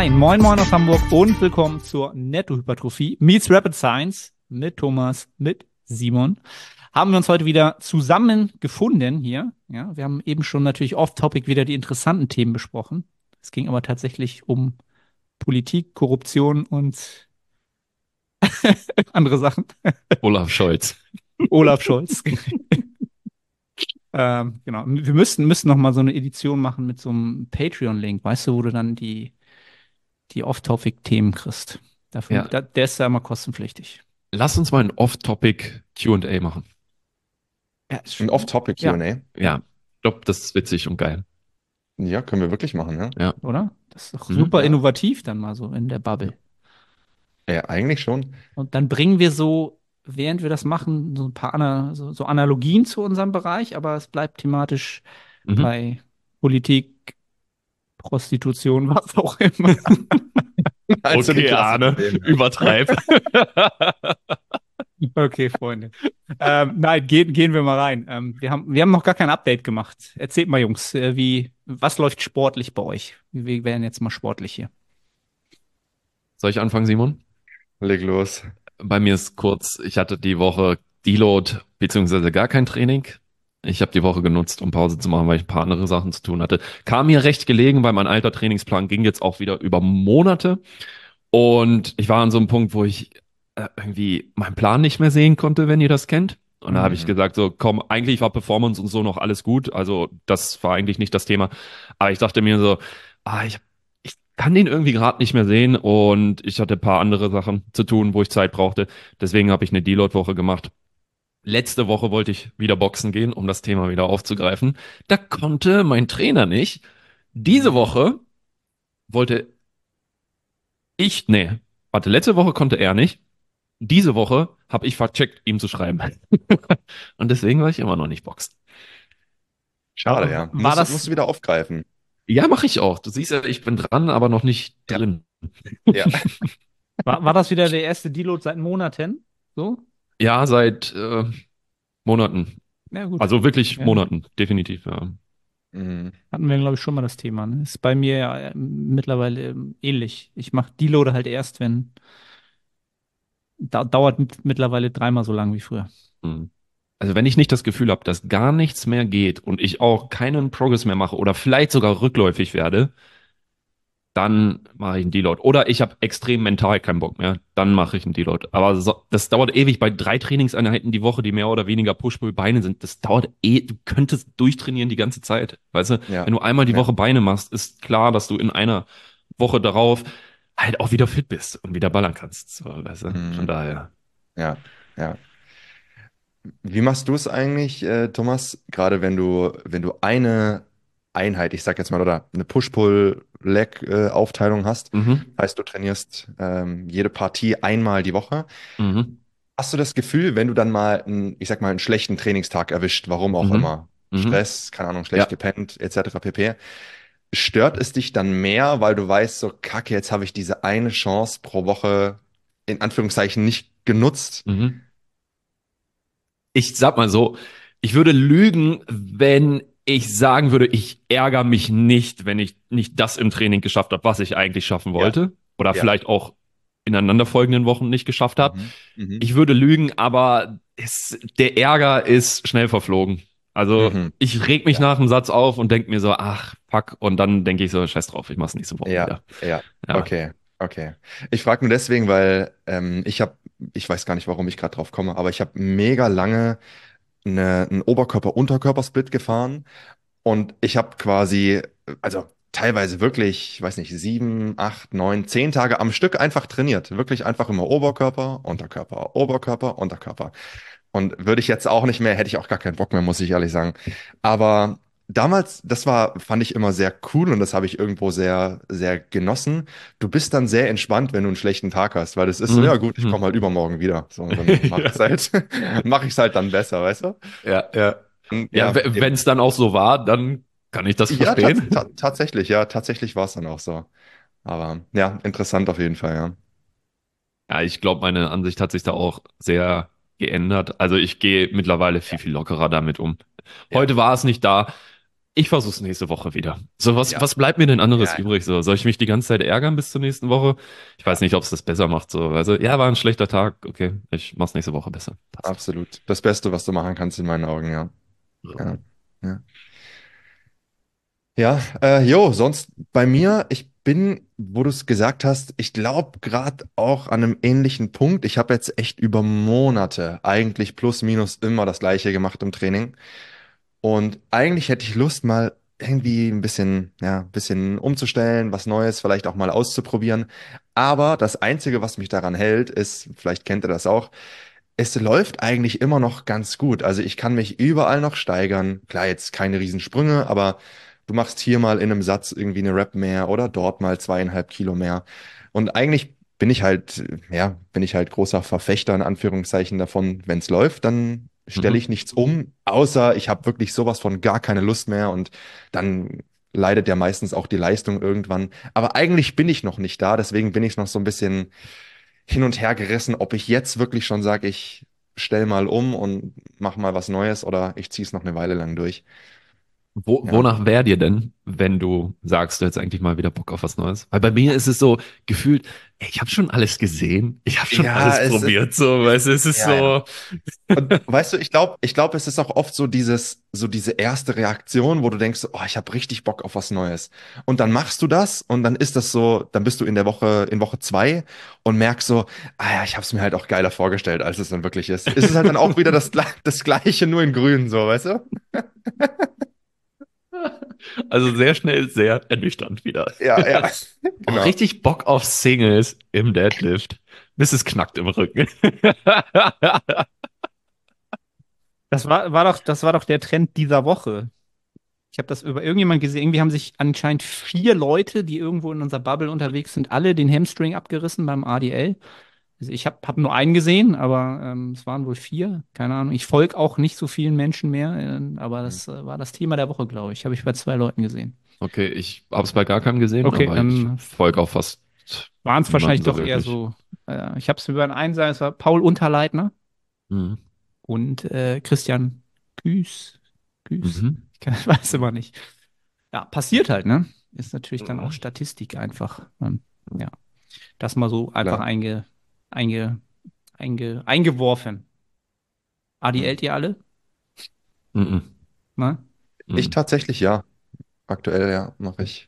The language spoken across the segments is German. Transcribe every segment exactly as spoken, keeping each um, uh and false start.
Hi, moin moin aus Hamburg und willkommen zur Nettohypertrophie meets Rapid Science mit Thomas, mit Simon. Haben wir uns heute wieder zusammen gefunden hier. Ja, wir haben eben schon natürlich off-topic wieder die interessanten Themen besprochen. Es ging aber tatsächlich um Politik, Korruption und andere Sachen. Olaf Scholz. Olaf Scholz. ähm, genau. Wir müssten, müssten noch mal so eine Edition machen mit so einem Patreon-Link, weißt du, wo du dann die, die Off-Topic-Themen kriegst. Dafür, Ja, da, der ist ja immer kostenpflichtig. lass uns mal ein Off-Topic Q und A machen. Ja, ist Ein schon, ja, Off-Topic-Q und A? Ja, ich glaube, das ist witzig und geil. Ja, können wir wirklich machen, ja? Ja. oder? Das ist doch Mhm. super Ja, innovativ dann mal so in der Bubble. ja eigentlich schon. Und dann bringen wir so, während wir das machen, so ein paar Ana so, so Analogien zu unserem Bereich, aber es bleibt thematisch Mhm. bei Politik, Prostitution, was auch immer. Also die Okay, klassischen Arne, Themen. übertreib. Okay, Freunde. Ähm, nein, gehen, gehen wir mal rein. Ähm, wir haben, wir haben noch gar kein Update gemacht. Erzählt mal, Jungs, äh, wie, was läuft sportlich bei euch? Wir werden jetzt mal sportlich hier. Soll ich anfangen, Simon? Leg los. Bei mir ist kurz, ich hatte die Woche Deload beziehungsweise gar kein Training. Ich habe die Woche genutzt, um Pause zu machen, weil ich ein paar andere Sachen zu tun hatte. Kam mir recht gelegen, weil mein alter Trainingsplan ging jetzt auch wieder über Monate. Und ich war an so einem Punkt, wo ich äh, irgendwie meinen Plan nicht mehr sehen konnte, wenn ihr das kennt. Und da habe ich Mhm. gesagt, so komm, eigentlich war Performance und so noch alles gut. Also das war eigentlich nicht das Thema. Aber ich dachte mir so, ah, ich, ich kann den irgendwie gerade nicht mehr sehen. Und ich hatte ein paar andere Sachen zu tun, wo ich Zeit brauchte. Deswegen habe ich eine Deload-Woche gemacht. Letzte Woche wollte ich wieder boxen gehen, um das Thema wieder aufzugreifen. Da konnte mein Trainer nicht. Diese Mhm. Woche wollte ich, nee, warte, letzte Woche konnte er nicht. Diese Woche habe ich vercheckt, ihm zu schreiben. Und deswegen war ich immer noch nicht boxen. Schade, Aber ja. war Musst, du- musst das, du wieder aufgreifen. Ja, mache ich auch. Du siehst ja, ich bin dran, aber noch nicht Ja, drin. ja. war, war das wieder der erste Deload seit Monaten? So? Ja, seit äh, Monaten. Ja, gut. Also wirklich Ja. Monaten, definitiv, ja. Mhm. Hatten wir, glaube ich, schon mal das Thema. Ne? Ist bei mir ja äh, mittlerweile ähm, ähnlich. Ich mache Deload halt erst, wenn, da, dauert mit, mittlerweile dreimal so lang wie früher. Hm. Also wenn ich nicht das Gefühl habe, dass gar nichts mehr geht und ich auch keinen Progress mehr mache oder vielleicht sogar rückläufig werde, dann mache ich einen Deload. Oder ich habe extrem mental keinen Bock mehr, dann mache ich einen Deload. Aber so, das dauert ewig bei drei Trainingseinheiten die Woche, die mehr oder weniger Push-Pull-Beine sind. Das dauert eh, du könntest durchtrainieren die ganze Zeit. Weißt du, Ja, wenn du einmal die ja. Woche Beine machst, ist klar, dass du in einer Woche darauf halt auch wieder fit bist und wieder ballern kannst. So, weißt du? Von Mhm. daher. Ja, ja. Wie machst du es eigentlich, äh, Thomas? Gerade wenn du, wenn du eine Einheit, ich sag jetzt mal, oder eine Push-Pull-Leg-Aufteilung hast, Mhm. heißt du trainierst ähm, jede Partie einmal die Woche. Mhm. Hast du das Gefühl, wenn du dann mal einen, ich sag mal, einen schlechten Trainingstag erwischt, warum auch Mhm. immer, Mhm. Stress, keine Ahnung, schlecht Ja. gepennt, et cetera pp., stört es dich dann mehr, weil du weißt, so, Kacke, jetzt habe ich diese eine Chance pro Woche in Anführungszeichen nicht genutzt? Mhm. Ich sag mal so, ich würde lügen, wenn ich sagen würde, ich ärgere mich nicht, wenn ich nicht das im Training geschafft habe, was ich eigentlich schaffen Ja, wollte. Oder ja. vielleicht auch in aneinanderfolgenden Wochen nicht geschafft habe. Mhm. Mhm. Ich würde lügen, aber es, der Ärger ist schnell verflogen. Also Mhm. ich reg mich Ja, nach dem Satz auf und denke mir so, ach, fuck. Und dann denke ich so, scheiß drauf, ich mach's nächste Woche ja, wieder. ja. Ja. Okay, okay. Ich frage nur deswegen, weil ähm, ich habe, ich weiß gar nicht, warum ich gerade drauf komme, aber ich habe mega lange eine, einen Oberkörper-Unterkörper-Split gefahren. Und ich habe quasi, also teilweise wirklich, ich weiß nicht, sieben, acht, neun, zehn Tage am Stück einfach trainiert. Wirklich einfach immer Oberkörper, Unterkörper, Oberkörper, Unterkörper. Und würde ich jetzt auch nicht mehr, hätte ich auch gar keinen Bock mehr, muss ich ehrlich sagen. Aber damals, das war, fand ich immer sehr cool und das habe ich irgendwo sehr, sehr genossen. Du bist dann sehr entspannt, wenn du einen schlechten Tag hast, weil das ist so, ja Mhm. gut, ich komme Mhm. halt übermorgen wieder. So, und dann mache ich es Ja, halt, mache ich es halt dann besser, weißt du? ja, ja. Und Ja, ja, wenn es dann auch so war, dann kann ich das ja, tats ta verstehen. tatsächlich, ja, tatsächlich war es dann auch so. Aber ja, interessant auf jeden Fall, ja. Ja, ich glaube, meine Ansicht hat sich da auch sehr geändert. Also ich gehe mittlerweile viel, Ja, viel lockerer damit um. ja. Heute war es nicht da. Ich versuch's nächste Woche wieder. So, was, Ja. was bleibt mir denn anderes Ja, ja. übrig? So, soll ich mich die ganze Zeit ärgern bis zur nächsten Woche? Ich weiß nicht, ob es das besser macht. So, also, ja, war ein schlechter Tag. Okay, ich mach's nächste Woche besser. Passt. Absolut. Das Beste, was du machen kannst in meinen Augen, ja. Ja. Ja. Ja, äh, jo, sonst bei mir, ich bin, wo du es gesagt hast, ich glaube gerade auch an einem ähnlichen Punkt. Ich habe jetzt echt über Monate eigentlich plus minus immer das Gleiche gemacht im Training. Und eigentlich hätte ich Lust, mal irgendwie ein bisschen, ja, ein bisschen umzustellen, was Neues vielleicht auch mal auszuprobieren. Aber das Einzige, was mich daran hält, ist, vielleicht kennt ihr das auch, es läuft eigentlich immer noch ganz gut. Also ich kann mich überall noch steigern. Klar, jetzt keine Riesensprünge, aber du machst hier mal in einem Satz irgendwie eine Rep mehr oder dort mal zweieinhalb Kilo mehr. Und eigentlich bin ich halt, ja, bin ich halt großer Verfechter in Anführungszeichen davon, wenn es läuft, dann stelle Mhm. ich nichts um, außer ich habe wirklich sowas von gar keine Lust mehr und dann leidet ja meistens auch die Leistung irgendwann. Aber eigentlich bin ich noch nicht da, deswegen bin ich noch so ein bisschen hin und her gerissen, ob ich jetzt wirklich schon sage, ich stell mal um und mach mal was Neues oder ich ziehe es noch eine Weile lang durch. Wo, Ja, wonach wär dir denn, wenn du sagst, du hättest eigentlich mal wieder Bock auf was Neues? Weil bei mir ist es so gefühlt, ey, ich habe schon alles gesehen, ich habe schon ja, alles es ist, probiert, so, weißt du, es ist ja, ja. so, Und weißt du, ich glaube, ich glaube, es ist auch oft so dieses, so diese erste Reaktion, wo du denkst, oh, ich habe richtig Bock auf was Neues. Und dann machst du das und dann ist das so, dann bist du in der Woche, in Woche zwei und merkst so, ah ja, ich habe es mir halt auch geiler vorgestellt, als es dann wirklich ist. Ist es halt dann auch wieder das, Gle- das Gleiche, nur in Grün, so, weißt du? also sehr schnell, sehr ernüchternd wieder. Ja, ja, Oh, genau. richtig Bock auf Singles im Deadlift, bis es knackt im Rücken. Das war, war doch, das war doch der Trend dieser Woche. Ich habe das über irgendjemand gesehen. Irgendwie haben sich anscheinend vier Leute, die irgendwo in unserer Bubble unterwegs sind, alle den Hamstring abgerissen beim A D L. Also ich habe hab hab nur einen gesehen, aber ähm, es waren wohl vier. Keine Ahnung. Ich folge auch nicht so vielen Menschen mehr, äh, aber das äh, war das Thema der Woche, glaube ich. Habe ich bei zwei Leuten gesehen. Okay, ich habe es bei gar keinem gesehen, Okay, aber ich dann folge auch fast waren es wahrscheinlich niemanden so doch eher wirklich. so. Äh, ich habe es über den einen sagen, es war Paul Unterleitner Mhm. und äh, Christian Küß. Küß? Mhm. Ich kann, weiß immer nicht. Ja, passiert halt, ne? Ist natürlich dann auch Mhm. Statistik einfach. Ähm, ja, das mal so einfach Klar. einge, einge, einge, eingeworfen. A D L ihr alle? Mhm. Ne? Ich Mhm. tatsächlich ja. Aktuell ja, mache ich.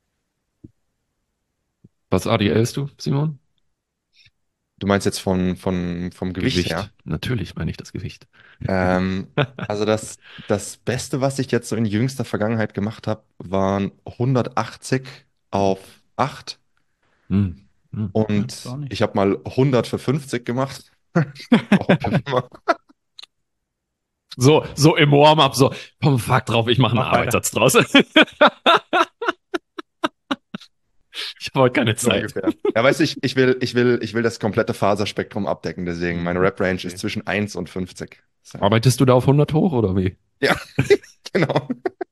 Was A D Lst du, Simon? Du meinst jetzt von, von, vom Gewicht her? Gewicht. Natürlich meine ich das Gewicht. Ähm, also das, das Beste, was ich jetzt so in jüngster Vergangenheit gemacht habe, waren hundertachtzig auf acht Mhm. Mhm. Ja, ist auch und ich nicht. habe mal hundert für fünfzig gemacht. Warum auch immer. So, so im Warm-up, so, komm, fuck drauf, ich mache einen Mach weiter. Arbeitssatz draus. Ich habe heute keine So Zeit. ungefähr. Ja, weißt du, ich, ich will, ich will, ich will das komplette Faserspektrum abdecken, deswegen meine Mhm. Rep-Range ist Okay. zwischen eins und fünfzig. So. Arbeitest du da auf hundert hoch oder wie? Ja, genau.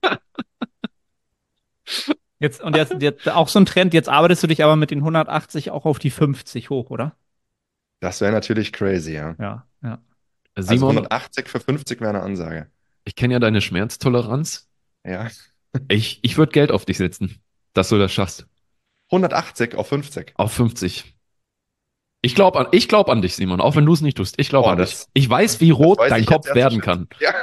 Jetzt, und jetzt, jetzt auch so ein Trend, jetzt arbeitest du dich aber mit den hundertachtzig auch auf die fünfzig hoch, oder? Das wäre natürlich crazy, ja. Ja, ja. Also Simon, hundertachtzig für fünfzig wäre eine Ansage. ich kenne ja deine Schmerztoleranz. Ja. Ich, ich würde Geld auf dich setzen, dass du das schaffst. hundertachtzig auf fünfzig. Auf fünfzig. Ich glaube an, ich glaub an dich, Simon, auch wenn du es nicht tust. Ich glaube Boah, an dich. das, Ich weiß, wie das rot weiß dein ich jetzt Kopf erst zu werden schätzen. kann. Ja.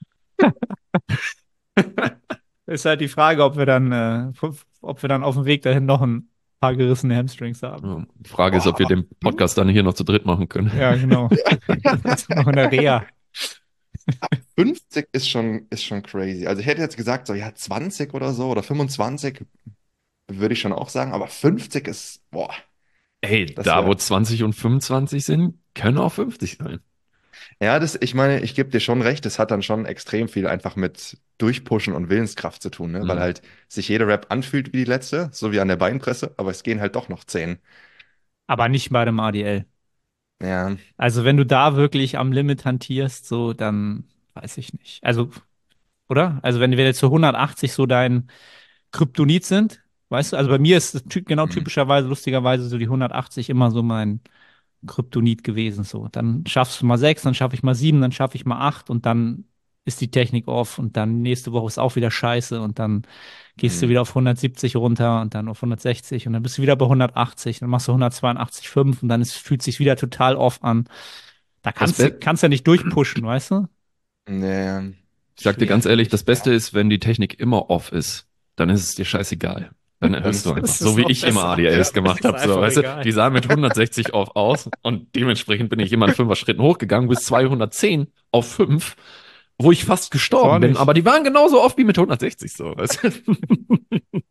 Ist halt die Frage, ob wir dann, äh, ob wir dann auf dem Weg dahin noch ein paar gerissene Hamstrings haben. Ja, Frage ist, Boah, ob wir aber den Podcast dann hier noch zu dritt machen können. Ja, genau. Jetzt noch in der Reha. fünfzig ist schon, ist schon crazy. Also ich hätte jetzt gesagt, so ja, zwanzig oder so oder fünfundzwanzig würde ich schon auch sagen, aber fünfzig ist, boah, Ey, das da wo wäre. zwanzig und fünfundzwanzig sind, können auch fünfzig sein. Ja, das, ich meine, ich gebe dir schon recht, das hat dann schon extrem viel einfach mit Durchpushen und Willenskraft zu tun, ne? Weil Mhm. halt sich jede Rep anfühlt wie die letzte, so wie an der Beinpresse, aber es gehen halt doch noch zehn. Aber nicht bei dem A D L. Ja, Also wenn du da wirklich am Limit hantierst, so, dann weiß ich nicht. Also, oder? Also wenn wir jetzt so hundertachtzig so dein Kryptonit sind, weißt du? Also bei mir ist es ty genau mhm. typischerweise, lustigerweise so die hundertachtzig immer so mein Kryptonit gewesen. So, dann schaffst du mal sechs, dann schaffe ich mal sieben, dann schaffe ich mal acht und dann ist die Technik off und dann nächste Woche ist auch wieder scheiße und dann gehst du Hm. wieder auf hundertsiebzig runter und dann auf hundertsechzig und dann bist du wieder bei hundertachtzig, dann machst du hundertzweiundachtzig Komma fünf und dann ist, fühlt sich wieder total off an. Da Das kannst du, Be kannst ja nicht durchpushen, weißt du? Nee. Ich sag dir ganz ehrlich, das Schwierig. Beste ist, wenn die Technik immer off ist, dann ist es dir scheißegal. Dann hörst du Und einfach, Das so ist wie noch ich immer besser. A D Ls Ja, es gemacht ist habe. So, einfach weißt du, egal. die sahen mit hundertsechzig auf aus und dementsprechend bin ich immer in fünfer Schritten hochgegangen bis zweihundertzehn auf fünf, wo ich fast Das gestorben auch bin. nicht. Aber die waren genauso oft wie mit hundertsechzig so. Weißt du?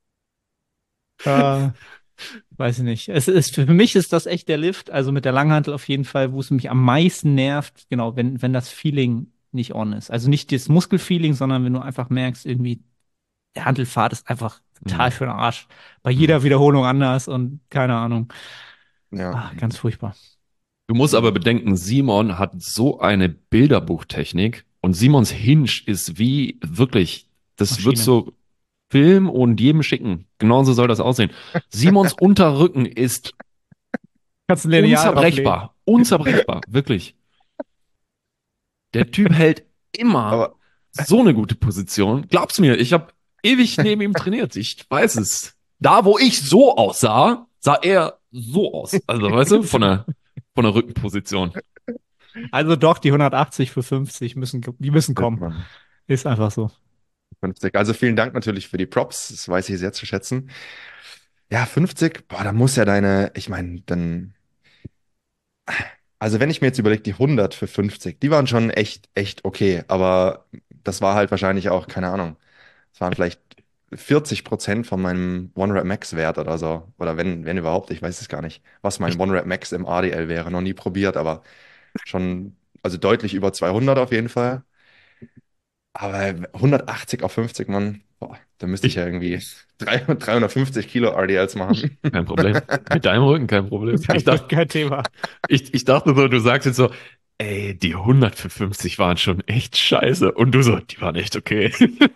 Äh, weiß ich nicht. Es ist, für mich ist das echt der Lift, also mit der Langhantel auf jeden Fall, wo es mich am meisten nervt, genau, wenn, wenn das Feeling nicht on ist. Also nicht das Muskelfeeling, sondern wenn du einfach merkst, irgendwie, der Hantelfahrt ist einfach total Mhm. für den Arsch. Bei Mhm. jeder Wiederholung anders und keine Ahnung. ja. Ah, ganz furchtbar. Du musst aber Hm. bedenken, Simon hat so eine Bilderbuchtechnik und Simons Hinge ist wie wirklich, das wird Maschine. so Film und jedem schicken. Genauso soll das aussehen. Simons Unterrücken ist Kannst ein Lineal drauflegen. unzerbrechbar. Unzerbrechbar, wirklich. Der Typ hält immer Aber so eine gute Position. Glaub's mir, ich habe ewig neben ihm trainiert. Ich weiß es. Da, wo ich so aussah, sah er so aus. Also, weißt du, von der, von der Rückenposition. Also doch, die hundertachtzig für fünfzig müssen, die müssen wird kommen. man Ist einfach so. fünfzig. Also vielen Dank natürlich für die Props. Das weiß ich sehr zu schätzen. Ja, fünfzig, boah, da muss ja deine, ich meine, dann, also wenn ich mir jetzt überlege, die hundert für fünfzig, die waren schon echt, echt okay. Aber das war halt wahrscheinlich auch, keine Ahnung, es waren vielleicht vierzig Prozent von meinem One-Rep-Max-Wert oder so. Oder wenn, wenn überhaupt, ich weiß es gar nicht, was mein Ich, One-Rep-Max im A D L wäre. Noch nie probiert, aber schon, also deutlich über zweihundert auf jeden Fall. Aber hundertachtzig auf fünfzig, Mann, boah, da müsste ich ja ich, irgendwie dreihundertfünfzig Kilo R D Ls machen. kein Problem. Mit deinem Rücken kein Problem. Ich dachte, Kein Thema. ich, ich dachte so, du sagst jetzt so, ey, die hundert für fünfzig waren schon echt scheiße. Und du so, die waren echt okay.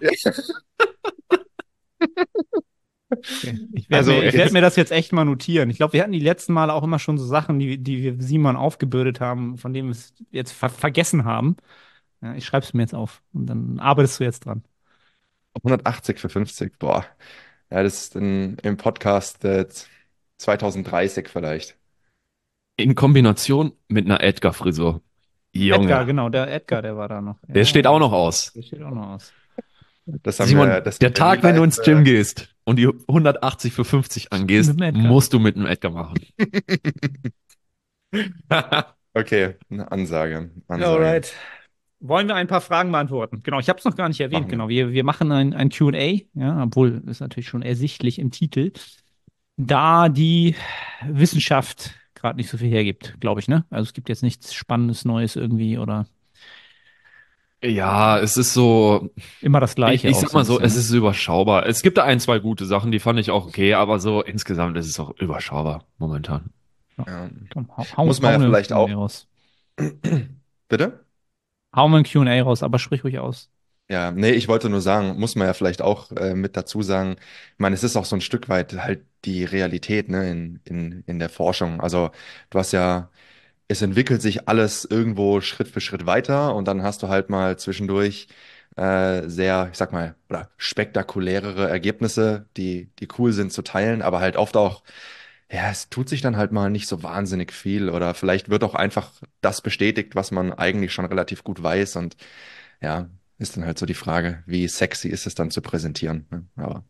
Okay. Ich werde Also mir, ich werd jetzt, mir das jetzt echt mal notieren. Ich glaube, wir hatten die letzten Male auch immer schon so Sachen, die, die wir Simon aufgebürdet haben, von denen wir es jetzt ver vergessen haben. Ja, ich schreibe es mir jetzt auf und dann arbeitest du jetzt dran. hundertachtzig für fünfzig, boah. Ja, das ist dann im Podcast äh, zwanzig dreißig vielleicht. In Kombination mit einer Edgar-Frisur. Edgar, Junge, genau, der Edgar, der war da noch. der Ja, steht ja, auch noch aus. der steht auch noch aus. Das haben wir, Simon, das der haben wir nie Tag, wenn du live. ins Gym Äh, gehst und die hundertachtzig für fünfzig Mit angehst, dem Edgar. musst du mit einem Edgar machen. okay, eine Ansage, Ansage. Alright. Wollen wir ein paar Fragen beantworten? Genau, ich habe es noch gar nicht erwähnt. Machen wir. Genau, wir, wir machen ein, ein Q und A, ja, obwohl ist natürlich schon ersichtlich im Titel, da die Wissenschaft gerade nicht so viel hergibt, glaube ich, ne? Also es gibt jetzt nichts Spannendes Neues irgendwie oder Ja, es ist so, immer das ich, Gleiche ich auch sag so ein mal so, bisschen, es ne? ist überschaubar. Es gibt da ein, zwei gute Sachen, die fand ich auch okay, aber so insgesamt ist es auch überschaubar momentan. Ja. Ja. Komm, hau, hau, Muss man hau ja eine vielleicht Q und A auch. raus. Bitte? Hau mal ein Q und A raus, aber sprich ruhig aus. Ja, nee, ich wollte nur sagen, muss man ja vielleicht auch äh, mit dazu sagen, ich meine, es ist auch so ein Stück weit halt die Realität, ne, in, in, in der Forschung. Also du hast ja, es entwickelt sich alles irgendwo Schritt für Schritt weiter und dann hast du halt mal zwischendurch äh, sehr, ich sag mal, oder spektakulärere Ergebnisse, die, die cool sind zu teilen, aber halt oft auch, ja, es tut sich dann halt mal nicht so wahnsinnig viel oder vielleicht wird auch einfach das bestätigt, was man eigentlich schon relativ gut weiß und ja, ist dann halt so die Frage, wie sexy ist es dann zu präsentieren, ne? Aber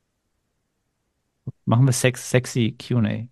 Machen wir Sex, sexy Q und A.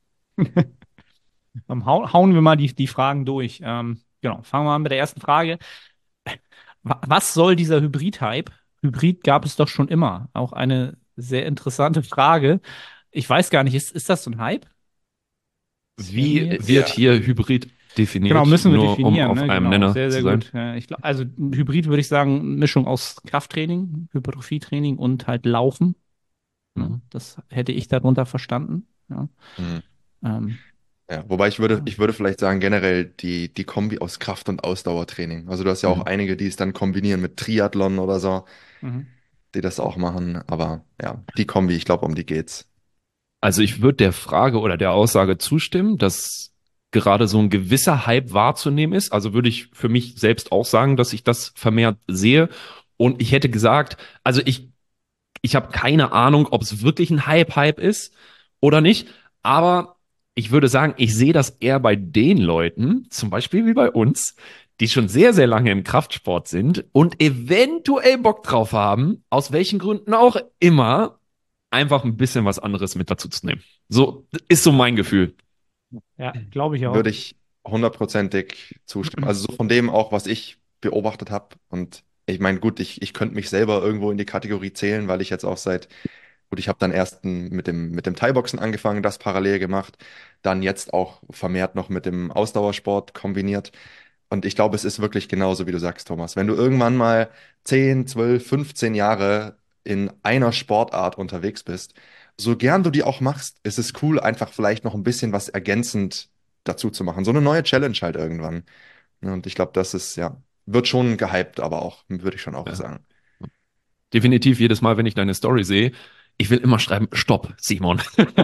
Dann hau, hauen wir mal die, die Fragen durch. Ähm, genau, fangen wir an mit der ersten Frage. Wa- Was soll dieser Hybrid-Hype? Hybrid gab es doch schon immer. Auch eine sehr interessante Frage. Ich weiß gar nicht, ist, ist das so ein Hype? Das wäre mir Wie jetzt. wird ja, hier Hybrid Genau, definiert, müssen wir nur um definieren, auf ne? einem Genau, Nenner sehr, zu sehr sein? gut. Ja, ich glaub, also ein Hybrid würde ich sagen, Mischung aus Krafttraining, Hypertrophietraining und halt Laufen. Hm. Ne? Das hätte ich darunter verstanden. Ja. hm. Ähm, Ja, wobei ich würde, ja. ich würde vielleicht sagen, generell die, die Kombi aus Kraft- und Ausdauertraining. Also du hast ja auch Hm. einige, die es dann kombinieren mit Triathlon oder so, Mhm. die das auch machen. Aber ja, die Kombi, ich glaube, um die geht's. Also ich würde der Frage oder der Aussage zustimmen, dass gerade so ein gewisser Hype wahrzunehmen ist. Also würde ich für mich selbst auch sagen, dass ich das vermehrt sehe. Und ich hätte gesagt, also ich, ich habe keine Ahnung, ob es wirklich ein Hype-Hype ist oder nicht. Aber ich würde sagen, ich sehe das eher bei den Leuten, zum Beispiel wie bei uns, die schon sehr, sehr lange im Kraftsport sind und eventuell Bock drauf haben, aus welchen Gründen auch immer, einfach ein bisschen was anderes mit dazu zu nehmen. So ist so mein Gefühl. Ja, glaube ich auch. Würde ich hundertprozentig zustimmen. Also so von dem auch, was ich beobachtet habe. Und ich meine, gut, ich, ich könnte mich selber irgendwo in die Kategorie zählen, weil ich jetzt auch seit, gut, ich habe dann erst n- mit dem, mit dem Thai-Boxen angefangen, das parallel gemacht, dann jetzt auch vermehrt noch mit dem Ausdauersport kombiniert. Und ich glaube, es ist wirklich genauso, wie du sagst, Thomas. Wenn du irgendwann mal zehn, zwölf, fünfzehn Jahre in einer Sportart unterwegs bist, so gern du die auch machst, ist es cool, einfach vielleicht noch ein bisschen was ergänzend dazu zu machen. So eine neue Challenge halt irgendwann. Ja, und ich glaube, das ist, ja, wird schon gehypt, aber auch, würde ich schon auch Ja. sagen. Definitiv jedes Mal, wenn ich deine Story sehe, ich will immer schreiben, Stopp, Simon.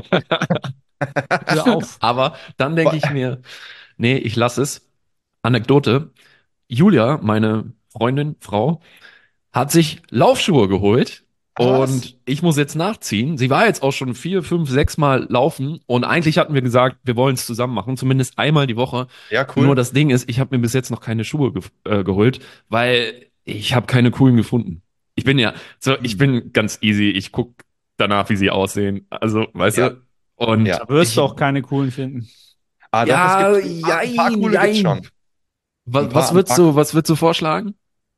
Hör auf. Aber dann denke Boah, ich mir, nee, ich lasse es. Anekdote. Julia, meine Freundin, Frau, hat sich Laufschuhe geholt was? und ich muss jetzt nachziehen. Sie war jetzt auch schon vier, fünf, sechs Mal laufen und eigentlich hatten wir gesagt, wir wollen es zusammen machen, zumindest einmal die Woche. Ja, Nur cool. das Ding ist, ich habe mir bis jetzt noch keine Schuhe ge äh, geholt, weil ich habe keine coolen gefunden. Ich bin ja, so, ich Hm. bin ganz easy. Ich guck danach, wie sie aussehen. Also, weißt Ja, du? Und ja. Da wirst du ich, auch keine coolen finden. Ah, doch, es ja, gibt ein paar, ein paar jein, coole gibt's jein. schon. Ein Was, paar, was ein würdest paar. du, was würdest du vorschlagen?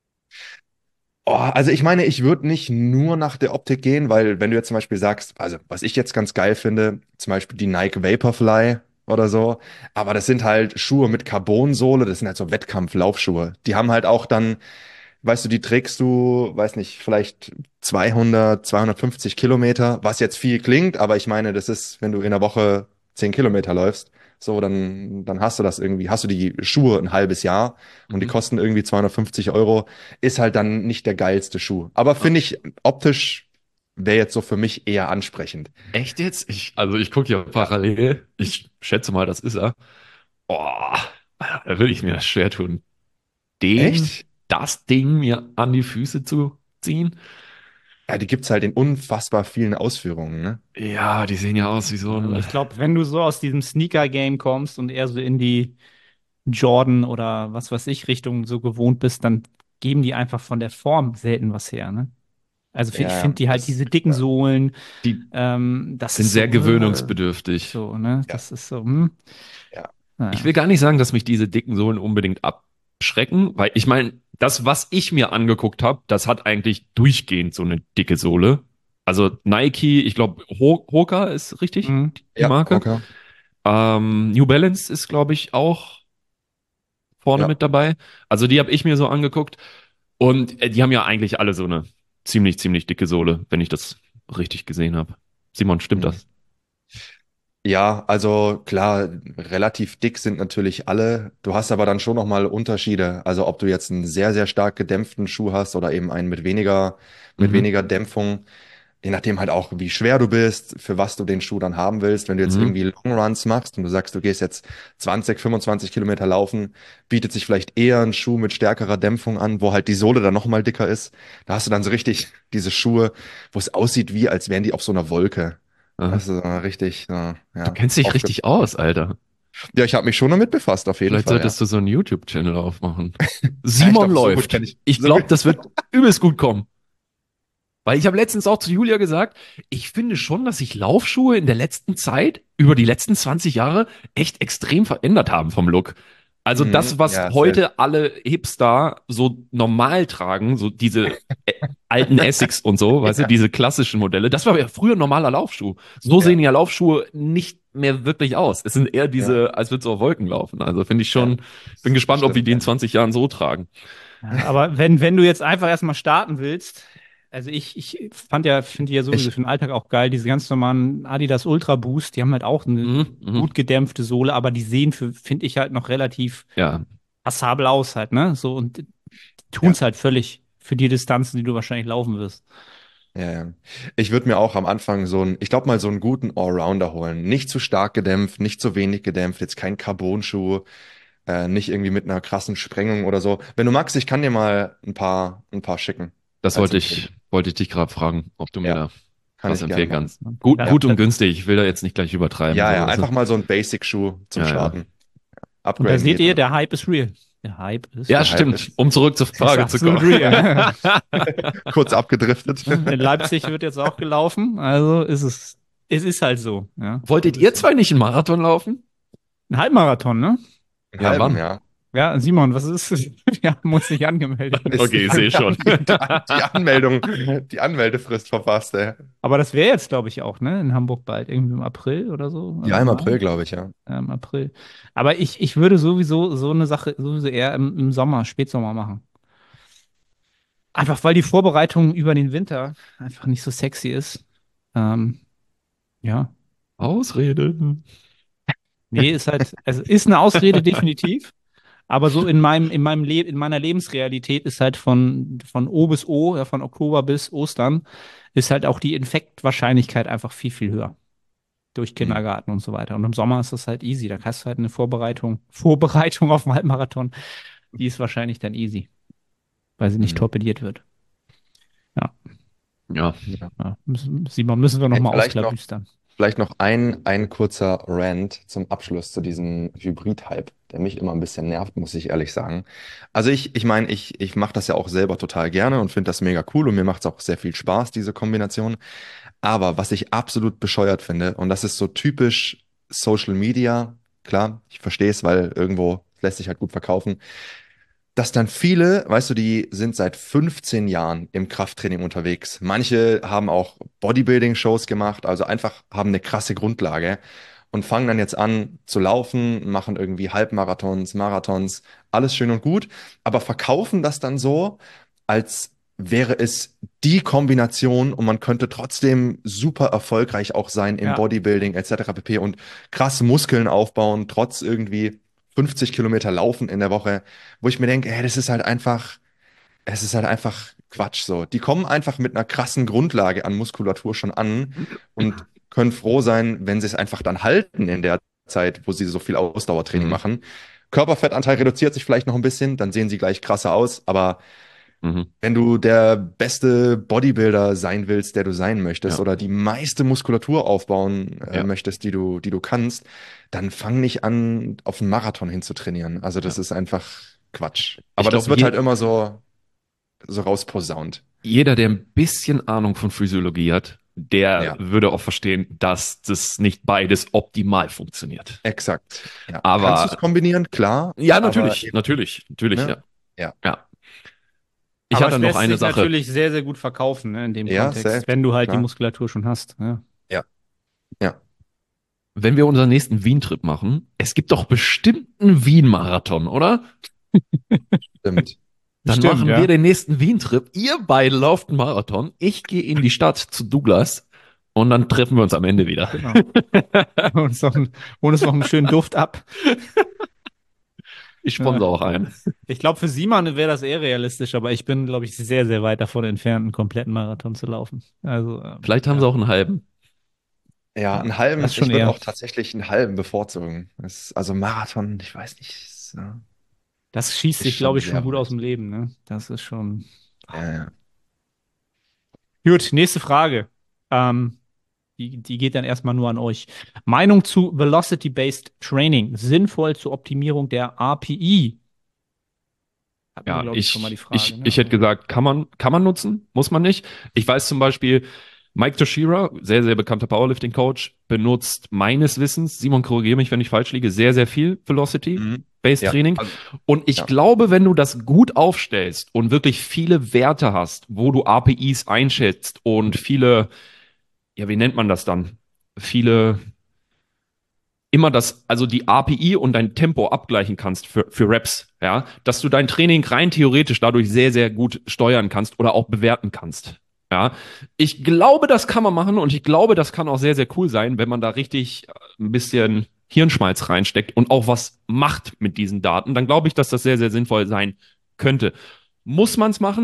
Oh, also ich meine, ich würde nicht nur nach der Optik gehen, weil wenn du jetzt zum Beispiel sagst, also was ich jetzt ganz geil finde, zum Beispiel die Nike Vaporfly oder so, aber das sind halt Schuhe mit Carbonsohle, das sind halt so Wettkampflaufschuhe. Die haben halt auch dann, weißt du, die trägst du, weiß nicht, vielleicht zweihundert, zweihundertfünfzig Kilometer, was jetzt viel klingt, aber ich meine, das ist, wenn du in der Woche zehn Kilometer läufst, so, dann, dann hast du das irgendwie, hast du die Schuhe ein halbes Jahr und die Mhm. kosten irgendwie zweihundertfünfzig Euro, ist halt dann nicht der geilste Schuh. Aber finde ich, optisch wäre jetzt so für mich eher ansprechend. Echt jetzt? Ich, also ich gucke ja Ja. parallel. Ich schätze mal, das ist er. Oh, da würde ich mir das schwer tun, den, Echt? das Ding mir an die Füße zu ziehen. Ja, die gibt's halt in unfassbar vielen Ausführungen, ne? Ja, die sehen ja aus wie so Aber ein. ich glaube, wenn du so aus diesem Sneaker-Game kommst und eher so in die Jordan oder was weiß ich Richtung so gewohnt bist, dann geben die einfach von der Form selten was her, ne? Also fi- ich Ja, finde die halt das, diese dicken ja, Sohlen, Die ähm, das sind ist so, sehr äh, gewöhnungsbedürftig. so, ne? ja, Das ist so, hm, ja. Ich naja. will gar nicht sagen, dass mich diese dicken Sohlen unbedingt abschrecken, weil ich meine, das, was ich mir angeguckt habe, das hat eigentlich durchgehend so eine dicke Sohle. Also Nike, ich glaube, Ho Hoka ist richtig, Hm. die die Ja, Marke. okay. Ähm, New Balance ist, glaube ich, auch vorne Ja. mit dabei. Also die habe ich mir so angeguckt. Und äh, die haben ja eigentlich alle so eine ziemlich, ziemlich dicke Sohle, wenn ich das richtig gesehen habe. Simon, stimmt Hm. das? Ja, also klar, relativ dick sind natürlich alle. Du hast aber dann schon nochmal Unterschiede. Also ob du jetzt einen sehr, sehr stark gedämpften Schuh hast oder eben einen mit weniger, mit Mhm. weniger Dämpfung. Je nachdem halt auch, wie schwer du bist, für was du den Schuh dann haben willst. Wenn du jetzt Mhm. irgendwie Long Runs machst und du sagst, du gehst jetzt zwanzig, fünfundzwanzig Kilometer laufen, bietet sich vielleicht eher ein Schuh mit stärkerer Dämpfung an, wo halt die Sohle dann nochmal dicker ist. Da hast du dann so richtig diese Schuhe, wo es aussieht wie, als wären die auf so einer Wolke. Aha. Das ist äh, richtig, äh, Du ja, kennst dich aufge... richtig aus, Alter. Ja, ich habe mich schon damit befasst, auf jeden Vielleicht Fall, ja. solltest du so einen YouTube-Channel aufmachen. Ja, ich Simon glaube, so gut läuft. kenne ich. Ich So glaube, gut. das wird übelst gut kommen. Weil ich habe letztens auch zu Julia gesagt, ich finde schon, dass sich Laufschuhe in der letzten Zeit, über die letzten zwanzig Jahre, echt extrem verändert haben vom Look. Also Mhm, das, was ja, safe. heute alle Hipster so normal tragen, so diese äh, alten Essex und so, weißt du, Ja, diese klassischen Modelle, das war ja früher ein normaler Laufschuh. So ja, sehen ja Laufschuhe nicht mehr wirklich aus. Es sind eher ja, diese, als würdest du auf Wolken laufen. Also finde ich ja. schon, bin gespannt, ob wir Stimmt, die in ja. zwanzig Jahren so tragen. Ja, aber wenn, wenn du jetzt einfach erstmal starten willst, also ich, ich fand ja, finde die ja sowieso Ich, für den Alltag auch geil, diese ganz normalen Adidas Ultra Boost, die haben halt auch eine Mhm, mhm. gut gedämpfte Sohle, aber die sehen für, finde ich halt noch relativ Ja, passabel aus halt, ne? So und tun ja. es halt völlig für die Distanzen, die du wahrscheinlich laufen wirst. Ja, ja. Ich würde mir auch am Anfang so einen, ich glaube mal so einen guten Allrounder holen. Nicht zu stark gedämpft, nicht zu wenig gedämpft, jetzt kein Carbon-Schuh, äh, nicht irgendwie mit einer krassen Sprengung oder so. Wenn du magst, ich kann dir mal ein paar, ein paar schicken Das als wollte Empfehlung. ich, wollte ich dich gerade fragen, ob du mir Ja, da kann was ich gerne empfehlen machen. kannst. Gut, Ja, gut und günstig. Ich will da jetzt nicht gleich übertreiben, Ja, so, ja, weißt du? einfach mal so ein Basic-Schuh zum Ja, ja. Starten. und da Upgraden seht geht ihr, immer. der Hype ist real. Der Hype ist Ja, Der Hype stimmt. ist, Um zurück zur ist Frage zu absolut kommen. real. kurz abgedriftet. In Leipzig wird jetzt auch gelaufen, also ist es, es ist halt so. Ja. Wolltet ihr zwei nicht einen Marathon laufen? Ein Halbmarathon, ne? Einen Ja, halben, wann? ja. Ja, Simon, was ist? Wir haben uns nicht angemeldet. Ist, Okay, ich sehe wir haben schon. die, die Anmeldung, die Anmeldefrist verpasst, ey. Aber das wäre jetzt, glaube ich, auch, ne? In Hamburg bald, irgendwie im April oder so. Ja, Im im Mai. April, glaube ich, ja. Ja, im April. Aber ich, ich würde sowieso so eine Sache sowieso eher im, im Sommer, Spätsommer machen. Einfach weil die Vorbereitung über den Winter einfach nicht so sexy ist. Ähm, ja. Ausreden. Nee, ist halt, es ist eine Ausrede definitiv. Aber so in meinem, in meinem Le in meiner Lebensrealität ist halt von, von O bis O, ja, von Oktober bis Ostern, ist halt auch die Infektwahrscheinlichkeit einfach viel, viel höher. Durch Hm. Kindergarten und so weiter. Und im Sommer ist das halt easy. Da hast du halt eine Vorbereitung, Vorbereitung auf den Halbmarathon. Die ist wahrscheinlich dann easy, weil sie nicht Hm. torpediert wird. Ja, Ja. Ja. ja. Müssen, Simon, müssen wir Hey, nochmal vielleicht noch, ausklabüstern. vielleicht noch ein, ein kurzer Rant zum Abschluss zu diesem Hybrid-Hype, der mich immer ein bisschen nervt, muss ich ehrlich sagen. Also ich, ich meine, ich, ich mache das ja auch selber total gerne und finde das mega cool und mir macht es auch sehr viel Spaß, diese Kombination. Aber was ich absolut bescheuert finde, und das ist so typisch Social Media, klar, ich verstehe es, weil irgendwo lässt sich halt gut verkaufen, dass dann viele, weißt du, die sind seit fünfzehn Jahren im Krafttraining unterwegs. Manche haben auch Bodybuilding-Shows gemacht, also einfach haben eine krasse Grundlage und fangen dann jetzt an zu laufen, machen irgendwie Halbmarathons, Marathons, alles schön und gut, aber verkaufen das dann so, als wäre es die Kombination und man könnte trotzdem super erfolgreich auch sein im Ja, Bodybuilding et cetera pp. Und krass Muskeln aufbauen, trotz irgendwie fünfzig Kilometer Laufen in der Woche, wo ich mir denke, ey, das ist halt einfach, es ist halt einfach Quatsch so. Die kommen einfach mit einer krassen Grundlage an Muskulatur schon an und können froh sein, wenn sie es einfach dann halten in der Zeit, wo sie so viel Ausdauertraining Mhm. machen. Körperfettanteil reduziert sich vielleicht noch ein bisschen, dann sehen sie gleich krasser aus, aber Mhm. wenn du der beste Bodybuilder sein willst, der du sein möchtest, Ja. oder die meiste Muskulatur aufbauen äh, Ja. möchtest, die du, die du kannst, dann fang nicht an, auf einen Marathon hin zu trainieren. Also das Ja. ist einfach Quatsch. Ich Aber das glaube, wird je halt immer so, so rausposaunt. jeder, der ein bisschen Ahnung von Physiologie hat, der Ja, würde auch verstehen, dass das nicht beides optimal funktioniert. exakt. Ja. Kannst du es Aber kombinieren? Klar. ja, Aber natürlich, eben, natürlich, natürlich, ne? ja. Ja. Ja. Ich aber hatte es noch lässt eine sich Sache. natürlich sehr, sehr gut verkaufen, ne, in dem Ja, Kontext, safe. wenn du halt die Klar. Muskulatur schon hast. Ja. Ja. Ja. Wenn wir unseren nächsten Wien-Trip machen, es gibt doch bestimmt einen Wien-Marathon, oder? Stimmt. Dann Stimmt, machen ja. wir den nächsten Wien-Trip. Ihr beide lauft einen Marathon. Ich gehe in die Stadt zu Douglas und dann treffen wir uns am Ende wieder. Genau. Und uns noch, einen- holen uns noch einen schönen Duft ab. Ich sponsere Ja. auch ein. Ich glaube, für Simon wäre das eher realistisch, aber ich bin, glaube ich, sehr, sehr weit davon entfernt, einen kompletten Marathon zu laufen. Also, ähm, Vielleicht haben ja. sie auch einen halben. Ja, Ja, einen halben, das schon ich würde eher. auch tatsächlich einen halben bevorzugen. Das, also Marathon, ich weiß nicht. Ist, äh, Das schießt ist sich, glaube schon ich, schon sehr gut aus weit. dem Leben, ne? Das ist schon. Ja, ja. Gut, nächste Frage. Ähm, die, die geht dann erstmal nur an euch. Meinung zu Velocity-Based Training. Sinnvoll zur Optimierung der R P I. Hatten wir, Ja, glaube ich, schon mal die ich, Frage. ich, Ne? ich hätte gesagt, kann man, kann man nutzen, muss man nicht. Ich weiß zum Beispiel, Mike Toshira, sehr, sehr bekannter Powerlifting-Coach, benutzt meines Wissens, Simon, korrigiere mich, wenn ich falsch liege, sehr, sehr viel Velocity-Based Mhm. Ja, Training. also, Und ich ja. glaube, wenn du das gut aufstellst und wirklich viele Werte hast, wo du R P Is einschätzt und viele, ja, wie nennt man das dann? Viele, immer das, also die R P I und dein Tempo abgleichen kannst für, für Reps, ja, dass du dein Training rein theoretisch dadurch sehr, sehr gut steuern kannst oder auch bewerten kannst. Ja, ich glaube, das kann man machen und ich glaube, das kann auch sehr, sehr cool sein, wenn man da richtig äh, ein bisschen Hirnschmalz reinsteckt und auch was macht mit diesen Daten. Dann glaube ich, dass das sehr, sehr sinnvoll sein könnte. Muss man es machen?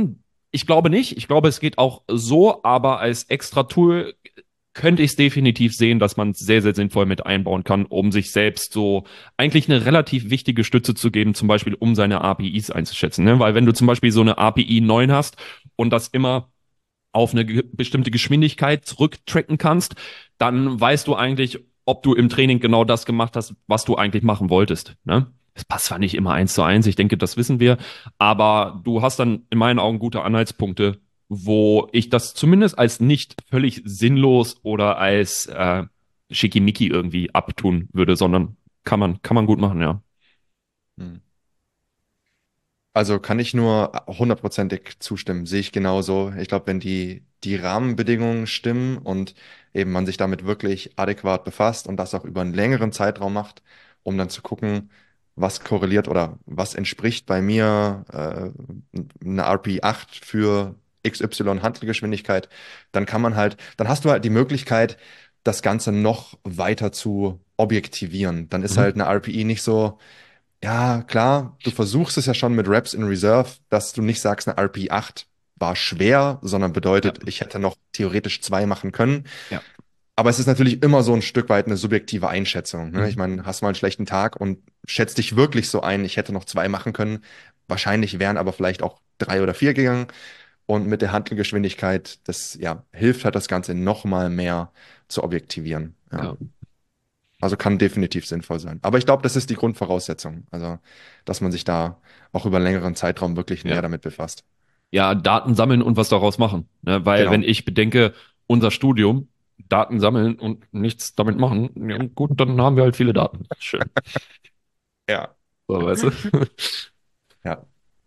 Ich glaube nicht. Ich glaube, es geht auch so, aber als extra Tool könnte ich es definitiv sehen, dass man es sehr, sehr sinnvoll mit einbauen kann, um sich selbst so eigentlich eine relativ wichtige Stütze zu geben, zum Beispiel um seine A P Is einzuschätzen. Ne? Weil wenn du zum Beispiel so eine A P I neun hast und das immer auf eine ge bestimmte Geschwindigkeit zurücktracken kannst, dann weißt du eigentlich, ob du im Training genau das gemacht hast, was du eigentlich machen wolltest. Ne? Das passt zwar nicht immer eins zu eins, ich denke, das wissen wir, aber du hast dann in meinen Augen gute Anhaltspunkte, wo ich das zumindest als nicht völlig sinnlos oder als äh, schickimicki irgendwie abtun würde, sondern kann man, kann man gut machen, ja. Hm. Also kann ich nur hundertprozentig zustimmen, sehe ich genauso. Ich glaube, wenn die, die Rahmenbedingungen stimmen und eben man sich damit wirklich adäquat befasst und das auch über einen längeren Zeitraum macht, um dann zu gucken, was korreliert oder was entspricht bei mir äh, eine R P acht für X Y Hantelgeschwindigkeit, dann kann man halt, dann hast du halt die Möglichkeit, das Ganze noch weiter zu objektivieren. Dann ist Mhm. halt eine R P I nicht so, ja, klar, du versuchst es ja schon mit Reps in Reserve, dass du nicht sagst, eine R P acht war schwer, sondern Ja, bedeutet, ich hätte noch theoretisch zwei machen können. ja. Aber es ist natürlich immer so ein Stück weit eine subjektive Einschätzung. Ne? Ich Mhm. meine, hast mal einen schlechten Tag und schätzt dich wirklich so ein, ich hätte noch zwei machen können. Wahrscheinlich wären aber vielleicht auch drei oder vier gegangen. Und mit der Hantelgeschwindigkeit, das ja, hilft halt das Ganze noch mal mehr zu objektivieren. Ja. Ja. Also kann definitiv sinnvoll sein. Aber ich glaube, das ist die Grundvoraussetzung. Also, dass man sich da auch über einen längeren Zeitraum wirklich näher Ja. damit befasst. Ja, Daten sammeln und was daraus machen. Ne? Weil wenn Genau. ich bedenke, unser Studium, Daten sammeln und nichts damit machen, ja, gut, dann haben wir halt viele Daten. Schön. Ja. So, weißt du? Ja.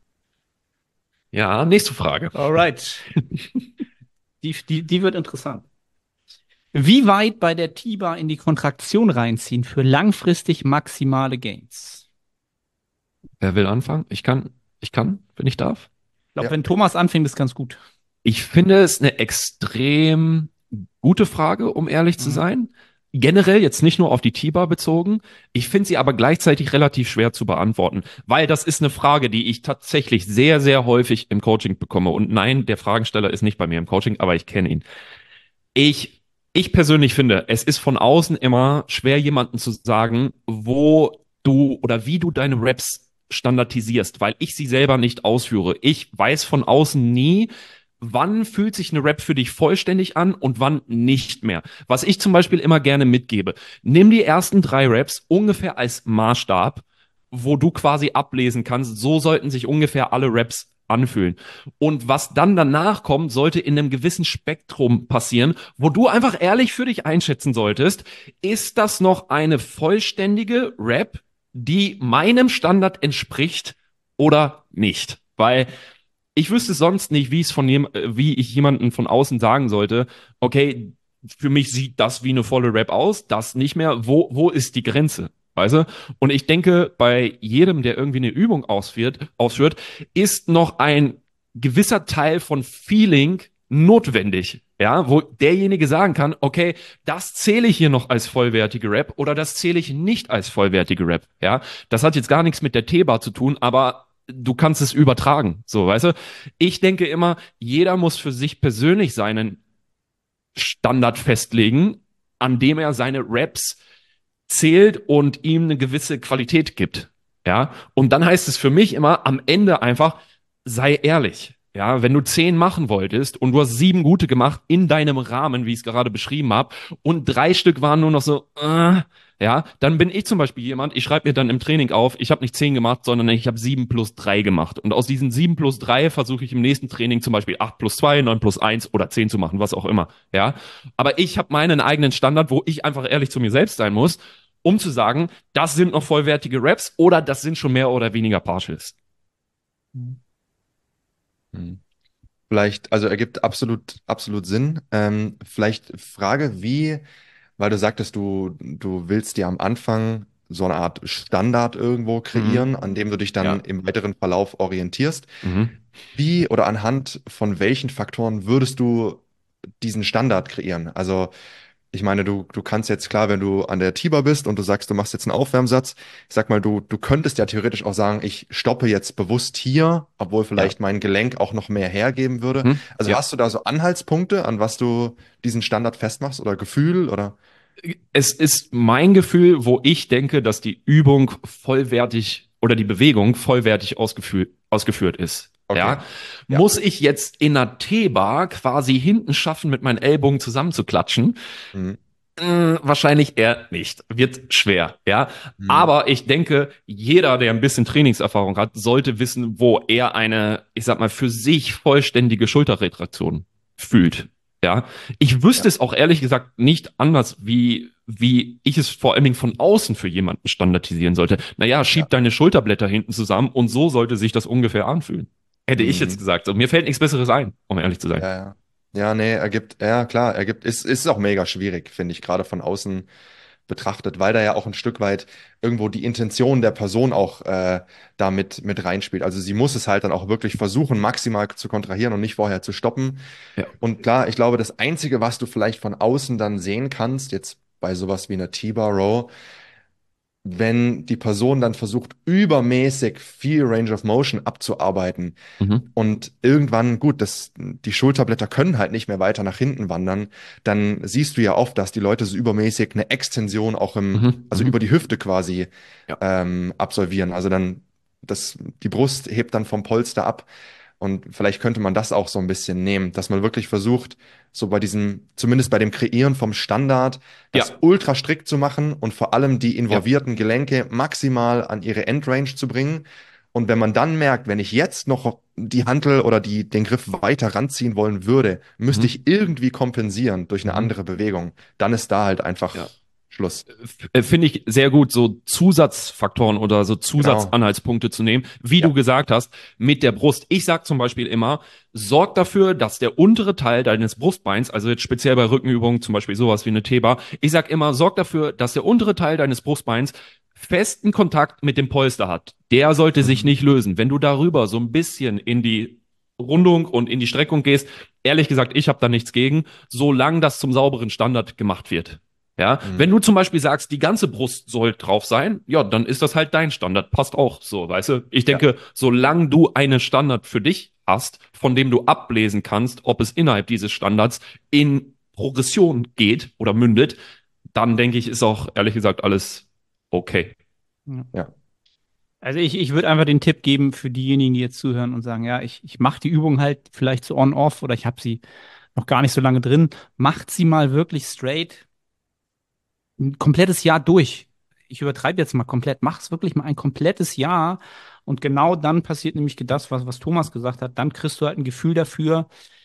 Ja, nächste Frage. Alright. Die, die, die wird interessant. Wie weit bei der T-Bar in die Kontraktion reinziehen für langfristig maximale Gains? Wer will anfangen? Ich kann, ich kann, wenn ich darf. Ich glaube, Ja. wenn Thomas anfängt, ist ganz gut. Ich finde es eine extrem gute Frage, um ehrlich zu Mhm. sein. Generell jetzt nicht nur auf die T-Bar bezogen. Ich finde sie aber gleichzeitig relativ schwer zu beantworten, weil das ist eine Frage, die ich tatsächlich sehr, sehr häufig im Coaching bekomme. Und nein, der Fragensteller ist nicht bei mir im Coaching, aber ich kenne ihn. Ich, ich persönlich finde, es ist von außen immer schwer, jemandem zu sagen, wo du oder wie du deine Raps standardisierst, weil ich sie selber nicht ausführe. Ich weiß von außen nie, wann fühlt sich eine Rap für dich vollständig an und wann nicht mehr. Was ich zum Beispiel immer gerne mitgebe, nimm die ersten drei Raps ungefähr als Maßstab, wo du quasi ablesen kannst, so sollten sich ungefähr alle Raps anfühlen. Und was dann danach kommt, sollte in einem gewissen Spektrum passieren, wo du einfach ehrlich für dich einschätzen solltest, ist das noch eine vollständige Rap, die meinem Standard entspricht oder nicht? Weil ich wüsste sonst nicht, wie es von jem, wie ich jemanden von außen sagen sollte, okay, für mich sieht das wie eine volle Rap aus, das nicht mehr. Wo, wo ist die Grenze? Weißt du? Und ich denke, bei jedem, der irgendwie eine Übung ausführt, ausführt, ist noch ein gewisser Teil von Feeling notwendig. Ja, wo derjenige sagen kann, okay, das zähle ich hier noch als vollwertige Rap oder das zähle ich nicht als vollwertige Rap. Ja, das hat jetzt gar nichts mit der T-Bar zu tun, aber du kannst es übertragen. So, weißt du? Ich denke immer, jeder muss für sich persönlich seinen Standard festlegen, an dem er seine Raps zählt und ihm eine gewisse Qualität gibt. Ja, und dann heißt es für mich immer am Ende einfach, sei ehrlich. Ja, wenn du zehn machen wolltest und du hast sieben gute gemacht in deinem Rahmen, wie ich es gerade beschrieben habe, und drei Stück waren nur noch so, äh, ja, dann bin ich zum Beispiel jemand, ich schreibe mir dann im Training auf, ich habe nicht zehn gemacht, sondern ich habe sieben plus drei gemacht. Und aus diesen sieben plus drei versuche ich im nächsten Training zum Beispiel acht plus zwei, neun plus eins oder zehn zu machen, was auch immer. Ja, aber ich habe meinen eigenen Standard, wo ich einfach ehrlich zu mir selbst sein muss, um zu sagen, das sind noch vollwertige Raps oder das sind schon mehr oder weniger Partials. Hm. Vielleicht, also ergibt absolut, absolut Sinn. Ähm, vielleicht Frage, wie, weil du sagtest, du, du willst dir am Anfang so eine Art Standard irgendwo kreieren, Mhm. an dem du dich dann Ja. im weiteren Verlauf orientierst. Mhm. Wie oder anhand von welchen Faktoren würdest du diesen Standard kreieren? Also Ich meine, du, du kannst jetzt klar, wenn du an der T-Bar bist und du sagst, du machst jetzt einen Aufwärmsatz, ich sag mal, du, du könntest ja theoretisch auch sagen, ich stoppe jetzt bewusst hier, obwohl Ja. vielleicht mein Gelenk auch noch mehr hergeben würde. Mhm. Also Ja. hast du da so Anhaltspunkte, an was du diesen Standard festmachst oder Gefühl oder? Es ist mein Gefühl, wo ich denke, dass die Übung vollwertig oder die Bewegung vollwertig ausgeführt, ausgeführt ist. Okay. Ja, Ja. muss ich jetzt in einer T-Bar quasi hinten schaffen, mit meinen Ellbogen zusammenzuklatschen? Mhm. Hm, wahrscheinlich eher nicht. Wird schwer, ja. Mhm. Aber ich denke, jeder, der ein bisschen Trainingserfahrung hat, sollte wissen, wo er eine, ich sag mal, für sich vollständige Schulterretraktion fühlt. Ja. Ich wüsste Ja. es auch ehrlich gesagt nicht anders, wie, wie ich es vor allen Dingen von außen für jemanden standardisieren sollte. Naja, schieb Ja. deine Schulterblätter hinten zusammen und so sollte sich das ungefähr anfühlen. Hätte ich jetzt Mhm. gesagt. So, mir fällt nichts Besseres ein, um ehrlich zu sein. Ja, ja. Ja, nee, ergibt, ja klar, ergibt, ist, ist auch mega schwierig, finde ich, gerade von außen betrachtet, weil da ja auch ein Stück weit irgendwo die Intention der Person auch äh, da mit, mit reinspielt. Also sie muss es halt dann auch wirklich versuchen, maximal zu kontrahieren und nicht vorher zu stoppen. Ja. Und klar, ich glaube, das Einzige, was du vielleicht von außen dann sehen kannst, jetzt bei sowas wie einer T-Bar Row, wenn die Person dann versucht, übermäßig viel Range of Motion abzuarbeiten Mhm. und irgendwann, gut, das, die Schulterblätter können halt nicht mehr weiter nach hinten wandern, dann siehst du ja oft, dass die Leute so übermäßig eine Extension auch im, Mhm. also Mhm. über die Hüfte quasi Ja. ähm, absolvieren. Also dann, das, die Brust hebt dann vom Polster ab. Und vielleicht könnte man das auch so ein bisschen nehmen, dass man wirklich versucht, so bei diesem, zumindest bei dem Kreieren vom Standard, das Ja. ultra strikt zu machen und vor allem die Ja. involvierten Gelenke maximal an ihre Endrange zu bringen. Und wenn man dann merkt, wenn ich jetzt noch die Hantel oder die, den Griff weiter ranziehen wollen würde, müsste Mhm. ich irgendwie kompensieren durch eine Mhm. andere Bewegung. Dann ist da halt einfach Ja. Schluss. F- Finde ich sehr gut, so Zusatzfaktoren oder so Genau. Zusatzanhaltspunkte zu nehmen, wie du Ja. gesagt hast, mit der Brust. Ich sag zum Beispiel immer, sorg dafür, dass der untere Teil deines Brustbeins, also jetzt speziell bei Rückenübungen, zum Beispiel sowas wie eine T-Bar, ich sag immer, sorg dafür, dass der untere Teil deines Brustbeins festen Kontakt mit dem Polster hat. Der sollte sich Mhm. nicht lösen. Wenn du darüber so ein bisschen in die Rundung und in die Streckung gehst, ehrlich gesagt, ich habe da nichts gegen, solange das zum sauberen Standard gemacht wird. Ja, wenn Mhm. du zum Beispiel sagst, die ganze Brust soll drauf sein, ja, dann ist das halt dein Standard. Passt auch so, weißt du? Ich Ja. denke, solange du einen Standard für dich hast, von dem du ablesen kannst, ob es innerhalb dieses Standards in Progression geht oder mündet, dann denke ich, ist auch ehrlich gesagt alles okay. Ja. Ja. Also ich, ich würde einfach den Tipp geben für diejenigen, die jetzt zuhören und sagen, ja, ich, ich mache die Übung halt vielleicht so on-off oder ich habe sie noch gar nicht so lange drin. Macht sie mal wirklich straight ein komplettes Jahr durch. Ich übertreibe jetzt mal komplett. Mach es wirklich mal ein komplettes Jahr und genau dann passiert nämlich das, was, was Thomas gesagt hat. Dann kriegst du halt ein Gefühl dafür,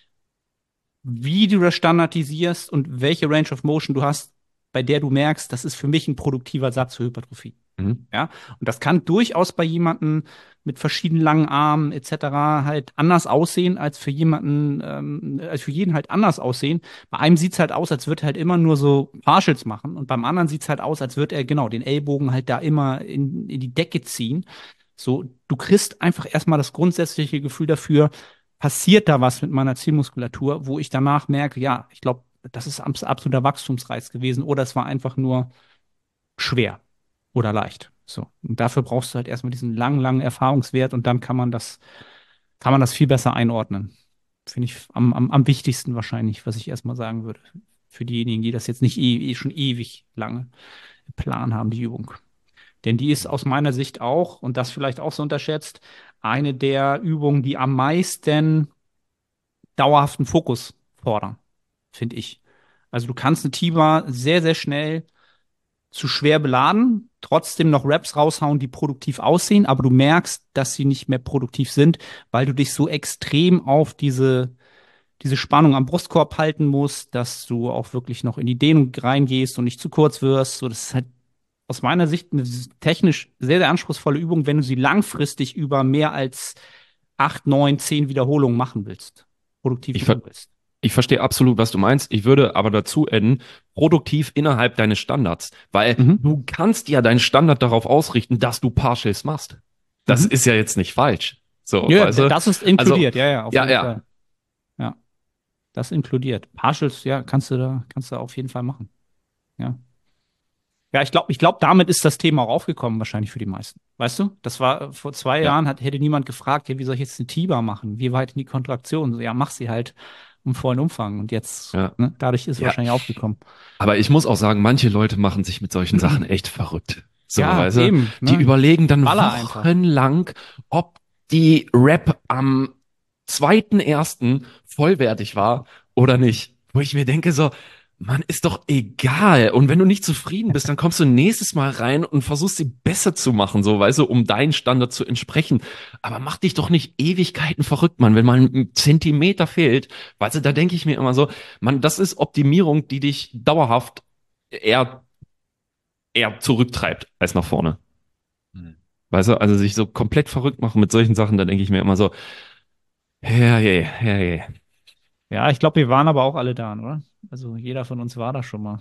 wie du das standardisierst und welche Range of Motion du hast, bei der du merkst, das ist für mich ein produktiver Satz für Hypertrophie. Mhm. Ja, und das kann durchaus bei jemandem mit verschiedenen langen Armen et cetera halt anders aussehen als für jemanden, ähm, als für jeden halt anders aussehen. Bei einem sieht's halt aus, als würde er halt immer nur so Partials machen und beim anderen sieht's halt aus, als würde er genau den Ellbogen halt da immer in, in die Decke ziehen. So, du kriegst einfach erstmal das grundsätzliche Gefühl dafür, passiert da was mit meiner Zielmuskulatur, wo ich danach merke, ja, ich glaube, das ist abs- absoluter Wachstumsreiz gewesen oder es war einfach nur schwer oder leicht. So. Und dafür brauchst du halt erstmal diesen langen, langen Erfahrungswert und dann kann man das, kann man das viel besser einordnen. Finde ich am, am, am wichtigsten wahrscheinlich, was ich erstmal sagen würde. Für diejenigen, die das jetzt nicht eh, eh schon ewig lange im Plan haben, die Übung. Denn die ist aus meiner Sicht auch, und das vielleicht auch so unterschätzt, eine der Übungen, die am meisten dauerhaften Fokus fordern, finde ich. Also du kannst eine T-Bar sehr, sehr schnell zu schwer beladen, trotzdem noch Raps raushauen, die produktiv aussehen, aber du merkst, dass sie nicht mehr produktiv sind, weil du dich so extrem auf diese, diese Spannung am Brustkorb halten musst, dass du auch wirklich noch in die Dehnung reingehst und nicht zu kurz wirst. So, das ist halt aus meiner Sicht eine technisch sehr, sehr anspruchsvolle Übung, wenn du sie langfristig über mehr als acht, neun, zehn Wiederholungen machen willst, produktiv Ich, ver machen willst. Ich verstehe absolut, was du meinst. Ich würde aber dazu adden, produktiv innerhalb deines Standards, weil Mhm. du kannst ja deinen Standard darauf ausrichten, dass du Partials machst. Das Mhm. ist ja jetzt nicht falsch. So, Ja, weißt du? das ist Also, inkludiert, ja, ja, auf ja, jeden ja. Fall. Ja. Das inkludiert. Partials, ja, kannst du da, kannst du auf jeden Fall machen. Ja. Ja, ich glaube, ich glaube, damit ist das Thema auch aufgekommen, wahrscheinlich für die meisten. Weißt du? Das war äh, vor zwei Ja, Jahren, hat, hätte niemand gefragt, ja, wie soll ich jetzt eine T I B A machen? Wie weit in die Kontraktion? So, ja, mach sie halt im vollen Umfang. Und jetzt, ja, ne, dadurch ist es ja. wahrscheinlich aufgekommen. Aber ich muss auch sagen, manche Leute machen sich mit solchen Sachen echt verrückt. So, Ja, weißt du? eben, Die ne? überlegen dann Baller einfach. wochenlang, ob die Rap am zweiten ersten vollwertig war oder nicht. Wo ich mir denke so, Mann, ist doch egal. Und wenn du nicht zufrieden bist, dann kommst du nächstes Mal rein und versuchst sie besser zu machen, so, weißt du, um deinen Standard zu entsprechen. Aber mach dich doch nicht Ewigkeiten verrückt, Mann, wenn mal ein Zentimeter fehlt. Weißt du, da denke ich mir immer so, Mann, das ist Optimierung, die dich dauerhaft eher, eher zurücktreibt als nach vorne. Hm. Weißt du, also sich so komplett verrückt machen mit solchen Sachen, da denke ich mir immer so, herrje, herrje. Ja, ich glaube, wir waren aber auch alle da, oder? Also jeder von uns war da schon mal.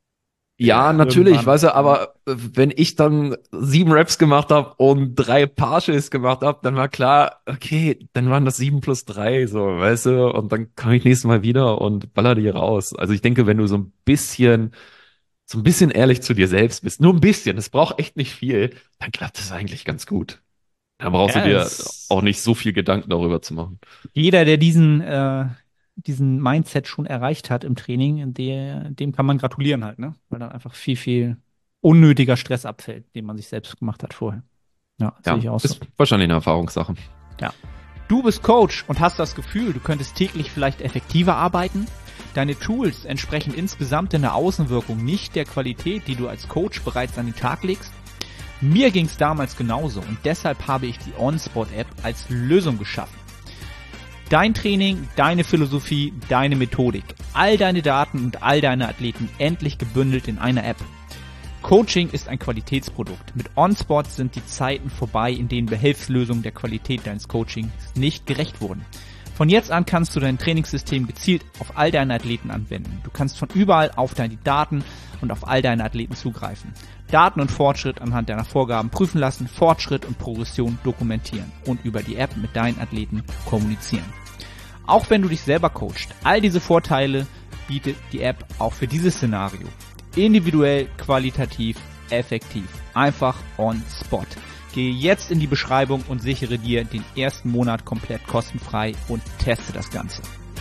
Ja, natürlich, Irgendwann. weißt du, Ja. aber äh, wenn ich dann sieben Raps gemacht habe und drei Partials gemacht habe, dann war klar, okay, dann waren das sieben plus drei, so, weißt du, und dann komme ich nächstes Mal wieder und baller die raus. Also ich denke, wenn du so ein bisschen, so ein bisschen ehrlich zu dir selbst bist, nur ein bisschen, es braucht echt nicht viel, dann klappt es eigentlich ganz gut. Da brauchst du Ja, dir es, auch nicht so viel Gedanken darüber zu machen. jeder, der diesen, äh, diesen Mindset schon erreicht hat im Training, der, dem kann man gratulieren halt, ne? Weil dann einfach viel, viel unnötiger Stress abfällt, den man sich selbst gemacht hat vorher. Ja, sehe Ja, ich auch so. ist wahrscheinlich eine Erfahrungssache. Ja. Du bist Coach und hast das Gefühl, du könntest täglich vielleicht effektiver arbeiten? Deine Tools entsprechen insgesamt in der Außenwirkung nicht der Qualität, die du als Coach bereits an den Tag legst? Mir ging es damals genauso und deshalb habe ich die OnSpot-App als Lösung geschaffen. Dein Training, deine Philosophie, deine Methodik, all deine Daten und all deine Athleten endlich gebündelt in einer App. Coaching ist ein Qualitätsprodukt. Mit OnSpot sind die Zeiten vorbei, in denen Behelfslösungen der Qualität deines Coachings nicht gerecht wurden. Von jetzt an kannst du dein Trainingssystem gezielt auf all deine Athleten anwenden. Du kannst von überall auf deine Daten und auf all deine Athleten zugreifen. Daten und Fortschritt anhand deiner Vorgaben prüfen lassen, Fortschritt und Progression dokumentieren und über die App mit deinen Athleten kommunizieren. Auch wenn du dich selber coachst, all diese Vorteile bietet die App auch für dieses Szenario. Individuell, qualitativ, effektiv. Einfach on spot. Gehe jetzt in die Beschreibung und sichere dir den ersten Monat komplett kostenfrei und teste das Ganze.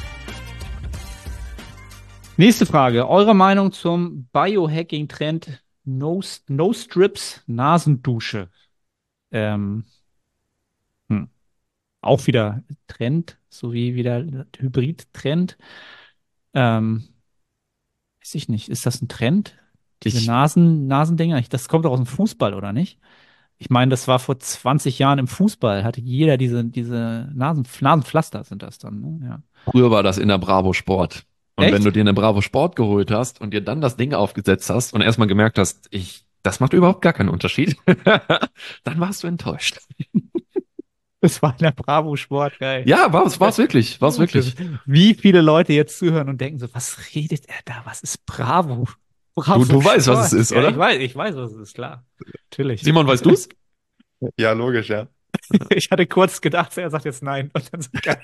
Nächste Frage. Eure Meinung zum Biohacking-Trend No, no Strips Nasendusche. Ähm, hm. Auch wieder Trend, so wie wieder Hybrid-Trend. Ähm, weiß ich nicht. Ist das ein Trend? Diese Ich, Nasen, Nasendinger? Ich- Das kommt doch aus dem Fußball, oder nicht? Ich meine, das war vor zwanzig Jahren im Fußball, hatte jeder diese, diese Nasen, Nasenpflaster sind das dann, ne? Ja. früher war das in der Bravo Sport. Und wenn du Echt? dir eine Bravo Sport geholt hast und dir dann das Ding aufgesetzt hast und erstmal gemerkt hast, ich, das macht überhaupt gar keinen Unterschied, dann warst du enttäuscht. Das war in der Bravo Sport, geil. Ja, war es, war es wirklich, war es wirklich. Wie viele Leute jetzt zuhören und denken so, was redet er da? Was ist Bravo? Du, Bravo du weißt, was es Sport. ist, Ja, ich oder? weiß, ich weiß, was es ist, klar. Natürlich. Simon, weißt du's? Ja, logisch, ja. Ich hatte kurz gedacht, er sagt jetzt nein. Und dann so, geil.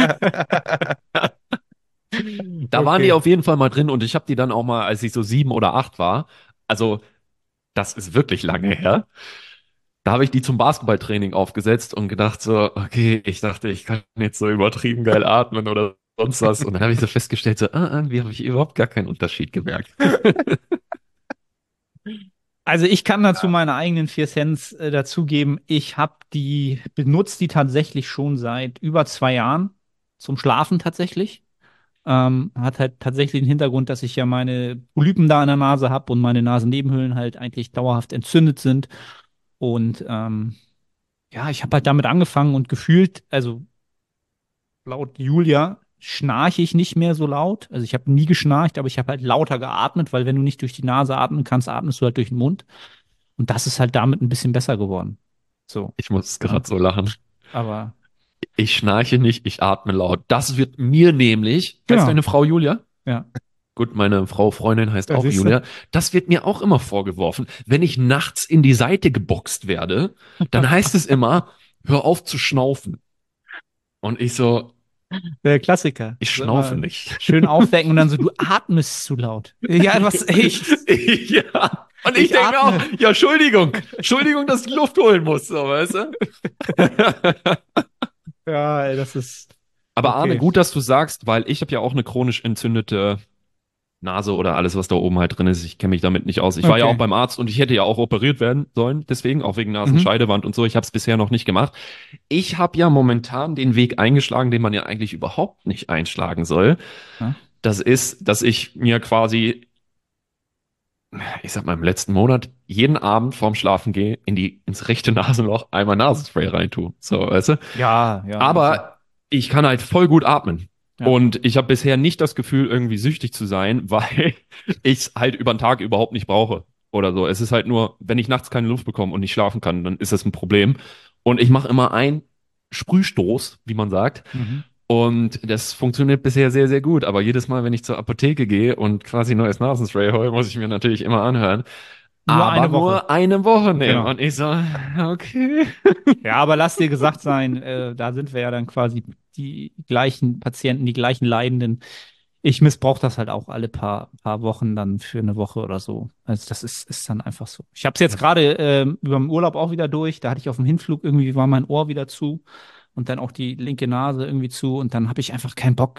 Da waren Okay. die auf jeden Fall mal drin und ich habe die dann auch mal, als ich so sieben oder acht war, also das ist wirklich lange her, da habe ich die zum Basketballtraining aufgesetzt und gedacht so, okay, ich dachte, ich kann jetzt so übertrieben geil atmen oder sonst was. Und dann habe ich so festgestellt, so, ah, irgendwie habe ich überhaupt gar keinen Unterschied gemerkt. Also ich kann dazu meine eigenen vier Cents äh, dazugeben. Ich habe die, benutze die tatsächlich schon seit über zwei Jahren zum Schlafen tatsächlich. Ähm, hat halt tatsächlich den Hintergrund, dass ich ja meine Polypen da in der Nase habe und meine Nasennebenhöhlen halt eigentlich dauerhaft entzündet sind. Und ähm, ja, ich habe halt damit angefangen und gefühlt, also laut Julia schnarche ich nicht mehr so laut. Also ich habe nie geschnarcht, aber ich habe halt lauter geatmet, weil wenn du nicht durch die Nase atmen kannst, atmest du halt durch den Mund. Und das ist halt damit ein bisschen besser geworden. So. Ich muss Ja. gerade so lachen. Aber Ich schnarche nicht, ich atme laut. Das wird mir nämlich, heißt genau. deine Frau Julia? Ja. Gut, meine Frau Freundin heißt Ja, auch siehst du? Julia. Das wird mir auch immer vorgeworfen. Wenn ich nachts in die Seite geboxt werde, dann heißt es immer, hör auf zu schnaufen. Und ich so, Der Klassiker. Ich So schnaufe immer nicht. schön aufwecken und dann so, du atmest zu laut. Ja, was echt? Ja. Und ich, Ich denke mir auch, atme. ja, Entschuldigung, Entschuldigung, dass ich Luft holen muss, so, weißt du? Ja, ey, das ist Aber Arne, okay. gut, dass du sagst, weil ich habe ja auch eine chronisch entzündete Nase oder alles, was da oben halt drin ist. Ich kenne mich damit nicht aus. Ich war ja auch Okay. beim Arzt und ich hätte ja auch operiert werden sollen, deswegen, auch wegen Mhm. Nasenscheidewand und so. Ich habe es bisher noch nicht gemacht. Ich habe ja momentan den Weg eingeschlagen, den man ja eigentlich überhaupt nicht einschlagen soll. Ja. Das ist, dass ich mir quasi, ich sag mal, im letzten Monat jeden Abend vorm Schlafen gehe, in die, ins rechte Nasenloch einmal Nasenspray reintue. So, weißt du? Ja, ja, also, Aber ich kann halt voll gut atmen. ja. Und ich habe bisher nicht das Gefühl, irgendwie süchtig zu sein, weil ich es halt über den Tag überhaupt nicht brauche oder so. Es ist halt nur, wenn ich nachts keine Luft bekomme und nicht schlafen kann, dann ist das ein Problem. Und ich mache immer einen Sprühstoß, wie man sagt. Mhm. Und das funktioniert bisher sehr, sehr gut. Aber jedes Mal, wenn ich zur Apotheke gehe und quasi neues Nasenspray hole, muss ich mir natürlich immer anhören. Nur Aber eine Woche. nur eine Woche nehmen. Genau. Und ich so, okay. Ja, aber lass dir gesagt sein, äh, da sind wir ja dann quasi die gleichen Patienten, die gleichen Leidenden. Ich missbrauche das halt auch alle paar, paar Wochen dann für eine Woche oder so. Also das ist, ist dann einfach so. Ich habe es jetzt gerade ähm, über den Urlaub auch wieder durch. Da hatte ich auf dem Hinflug irgendwie war mein Ohr wieder zu und dann auch die linke Nase irgendwie zu und dann habe ich einfach keinen Bock.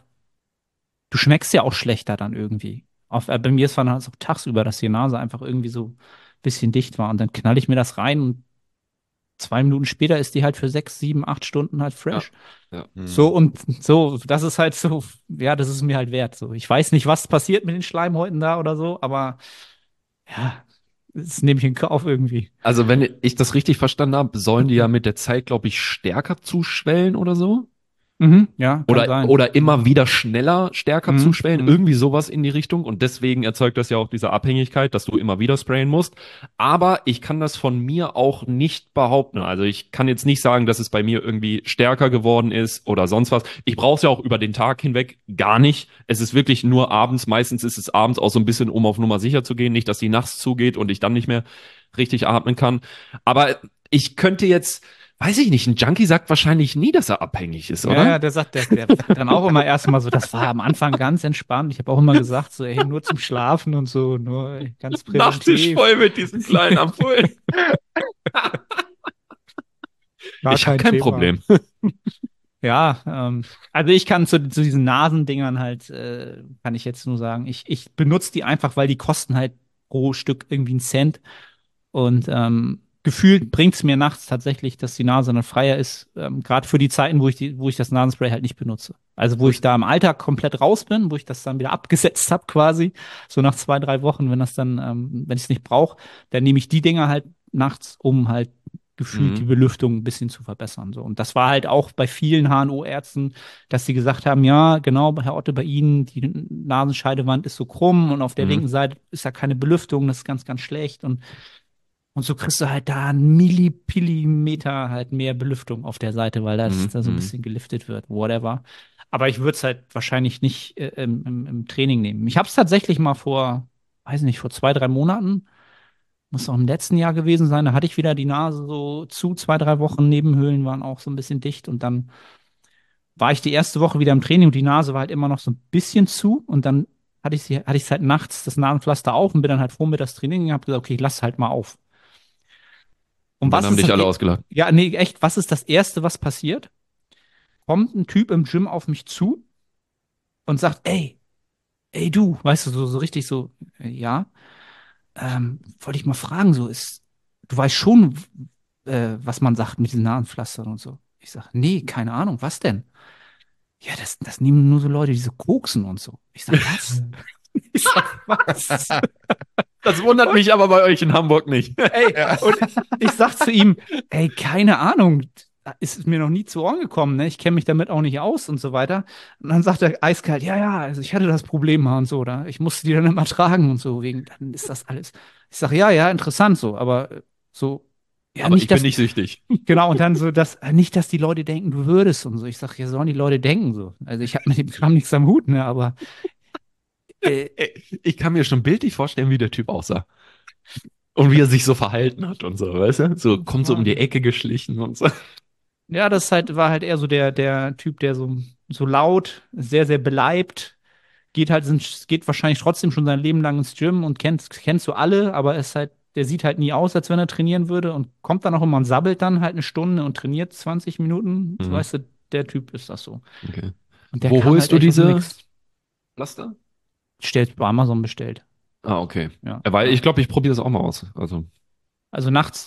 Du schmeckst ja auch schlechter dann irgendwie. Auf, äh, bei mir ist es dann so tagsüber, dass die Nase einfach irgendwie so ein bisschen dicht war und dann knall ich mir das rein und zwei Minuten später ist die halt für sechs, sieben, acht Stunden halt Ja, fresh. ja. So Hm. und so, das ist halt so, ja, das ist mir halt wert. So, ich weiß nicht, was passiert mit den Schleimhäuten da oder so, aber ja, das nehme ich in Kauf irgendwie. Also, wenn ich das richtig verstanden habe, sollen die ja mit der Zeit, glaube ich, stärker zuschwellen oder so? Mhm, ja, kann Oder, sein. oder immer wieder schneller stärker Mhm, zuschwellen, mhm. irgendwie sowas in die Richtung. Und deswegen erzeugt das ja auch diese Abhängigkeit, dass du immer wieder sprayen musst. Aber ich kann das von mir auch nicht behaupten. Also ich kann jetzt nicht sagen, dass es bei mir irgendwie stärker geworden ist oder sonst was. Ich brauche es ja auch über den Tag hinweg gar nicht. Es ist wirklich nur abends. Meistens ist es abends auch so ein bisschen, um auf Nummer sicher zu gehen. Nicht, dass die nachts zugeht und ich dann nicht mehr richtig atmen kann. Aber ich könnte jetzt, weiß ich nicht, ein Junkie sagt wahrscheinlich nie, dass er abhängig ist, Ja, oder? ja, der sagt, der, der sagt dann auch immer erstmal so, das war am Anfang ganz entspannt. Ich habe auch immer gesagt, so, ey, nur zum Schlafen und so, nur ganz Nachttisch präventiv. voll mit diesen kleinen Ampullen. Gar Ich habe kein kein Thema. Problem. Ja, ähm, also ich kann zu, zu diesen Nasendingern halt, äh, kann ich jetzt nur sagen, ich, ich benutze die einfach, weil die kosten halt pro Stück irgendwie einen Cent. Und ähm, gefühlt bringt es mir nachts tatsächlich, dass die Nase dann freier ist, ähm, gerade für die Zeiten, wo ich die, wo ich das Nasenspray halt nicht benutze. Also wo ich da im Alltag komplett raus bin, wo ich das dann wieder abgesetzt habe quasi, so nach zwei, drei Wochen, wenn das dann, ähm, wenn ich es nicht brauche, dann nehme ich die Dinger halt nachts, um halt gefühlt die Mhm. Belüftung ein bisschen zu verbessern. So. Und das war halt auch bei vielen H N O-Ärzten, dass sie gesagt haben, ja, genau, Herr Otte, bei Ihnen, die Nasenscheidewand ist so krumm und auf der Mhm. linken Seite ist da keine Belüftung, das ist ganz, ganz schlecht. Und und so kriegst du halt da einen Millipillimeter halt mehr Belüftung auf der Seite, weil das Mhm. da so ein Mhm. bisschen geliftet wird, whatever. Aber ich würde es halt wahrscheinlich nicht äh, im, im, im Training nehmen. Ich habe es tatsächlich mal vor, weiß nicht, vor zwei, drei Monaten, muss auch im letzten Jahr gewesen sein, da hatte ich wieder die Nase so zu, zwei, drei Wochen, Nebenhöhlen waren auch so ein bisschen dicht und dann war ich die erste Woche wieder im Training und die Nase war halt immer noch so ein bisschen zu und dann hatte ich sie, hatte ich halt nachts das Nasenpflaster auf und bin dann halt froh mit das Training und habe gesagt, okay, ich lass halt mal auf. Und Und dann was haben ist dich das? alle e- ausgelacht. Ja, nee, echt, was ist das Erste, was passiert? Kommt ein Typ im Gym auf mich zu und sagt, ey, ey du, weißt du, so, so richtig so, äh, ja, ähm, wollte ich mal fragen, so ist, du weißt schon, äh, was man sagt mit diesen Nasenpflastern und so. Ich sag, nee, keine Ahnung, was denn? Ja, das, das nehmen nur so Leute, die so koksen und so. Ich sag, was? Ich sag, was? Das wundert mich aber bei euch in Hamburg nicht. Ey, Ja. und ich sag zu ihm, ey, keine Ahnung, ist es mir noch nie zu Ohren gekommen, ne? Ich kenne mich damit auch nicht aus und so weiter. Und dann sagt er eiskalt, ja, ja, also ich hatte das Problem mal und so, oder? Ich musste die dann immer tragen und so, wegen, dann ist das alles. Ich sag, ja, ja, interessant so, aber äh, so, ja, Aber ich nicht, bin dass, nicht süchtig. genau, und dann so, dass, äh, nicht, dass die Leute denken, du würdest und so. Ich sag, ja, sollen die Leute denken so. Also ich habe mit dem Kram nichts am Hut, ne, aber äh, Ich kann mir schon bildlich vorstellen, wie der Typ aussah. Und wie er sich so verhalten hat und so, weißt du? So kommt so um die Ecke geschlichen und so. ja, das halt, war halt eher so der, der Typ, der so so laut, sehr, sehr beleibt, geht halt, ins- geht wahrscheinlich trotzdem schon sein Leben lang ins Gym und kennt, kennst du alle, aber ist halt, der sieht halt nie aus, als wenn er trainieren würde und kommt dann auch immer und sabbelt dann halt eine Stunde und trainiert zwanzig Minuten. So, Mhm. weißt du, der Typ ist das so. Okay. Und der Wo kam halt holst du echt aus dem diese Nix. Pflaster? Stellt bei Amazon bestellt. Ah, okay. Ja, Ja, weil ja. ich glaube, ich probiere das auch mal aus. Also, Also nachts,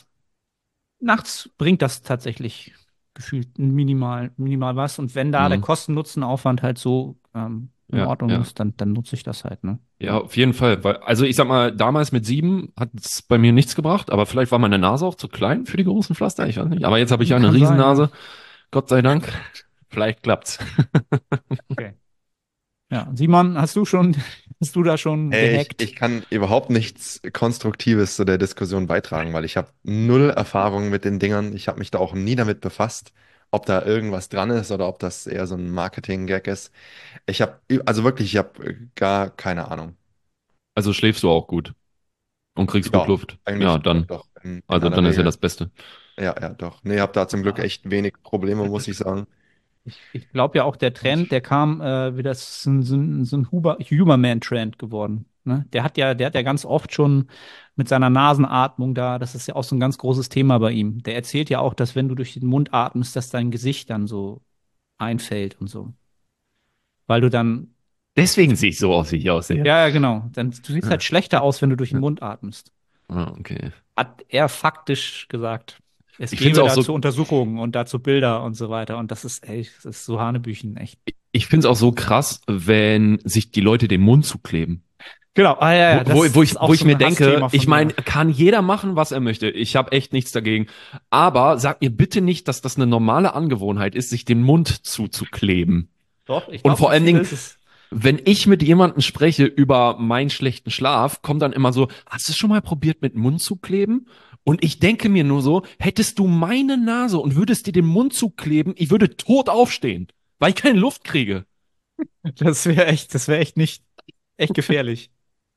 nachts bringt das tatsächlich gefühlt minimal, minimal was. Und wenn da der mhm. Kosten-Nutzen-Aufwand halt so ähm, in Ja, Ordnung ja. ist, dann, dann nutze ich das halt, ne? Ja, auf jeden Fall. Weil, also ich sag mal, damals mit sieben hat es bei mir nichts gebracht, aber vielleicht war meine Nase auch zu klein für die großen Pflaster, ich weiß nicht. Aber jetzt habe ich ja eine Kann sein, ja. Riesennase. Gott sei Dank. Vielleicht klappt's. Okay. Ja, Simon, hast du schon, hast du da schon Hey, ich, gehackt? ich kann überhaupt nichts Konstruktives zu der Diskussion beitragen, weil ich habe null Erfahrung mit den Dingern. Ich habe mich da auch nie damit befasst, ob da irgendwas dran ist oder ob das eher so ein Marketing-Gag ist. Ich habe, also wirklich, ich habe gar keine Ahnung. Also schläfst du auch gut und kriegst gut Ja, Luft. Ja, eigentlich doch, dann. doch, in, in Also aller dann ist ja Regel. das Beste. Ja, ja, doch. Nee, habe da zum Glück Ja. echt wenig Probleme, muss ich sagen. Ich, ich glaube ja auch, der Trend, der kam, äh, wie das so ein, so ein, so ein Huber, Huberman-Trend geworden. Ne? Der hat ja, der hat ja ganz oft schon mit seiner Nasenatmung da, das ist ja auch so ein ganz großes Thema bei ihm. Der erzählt ja auch, dass wenn du durch den Mund atmest, dass dein Gesicht dann so einfällt und so. Weil du dann, Deswegen sehe ich so aus, wie ich aussehe. ja, ja, genau, dann du siehst Ja. halt schlechter aus, wenn du durch den Mund atmest. Ah, okay. Hat er faktisch gesagt. Es Ich finde es gäbe auch dazu so, Untersuchungen und dazu Bilder und so weiter. Und das ist, ey, das ist so Hanebüchen, echt. ich finde es auch so krass, wenn sich die Leute den Mund zukleben. Genau, ah ja, Wo, ja, wo, das, wo das ich, ist auch wo ich so mir ein denke, Hassthema von ich meine, mir. kann jeder machen, was er möchte. Ich habe echt nichts dagegen. Aber sag mir bitte nicht, dass das eine normale Angewohnheit ist, sich den Mund zuzukleben. Doch, ich Und glaube, vor für allen viele Dingen, ist es. wenn ich mit jemandem spreche über meinen schlechten Schlaf, kommt dann immer so, hast du es schon mal probiert, mit Mund zu kleben? Und ich denke mir nur so, hättest du meine Nase und würdest dir den Mund zukleben, ich würde tot aufstehen, weil ich keine Luft kriege. Das wäre echt, das wäre echt nicht, echt gefährlich.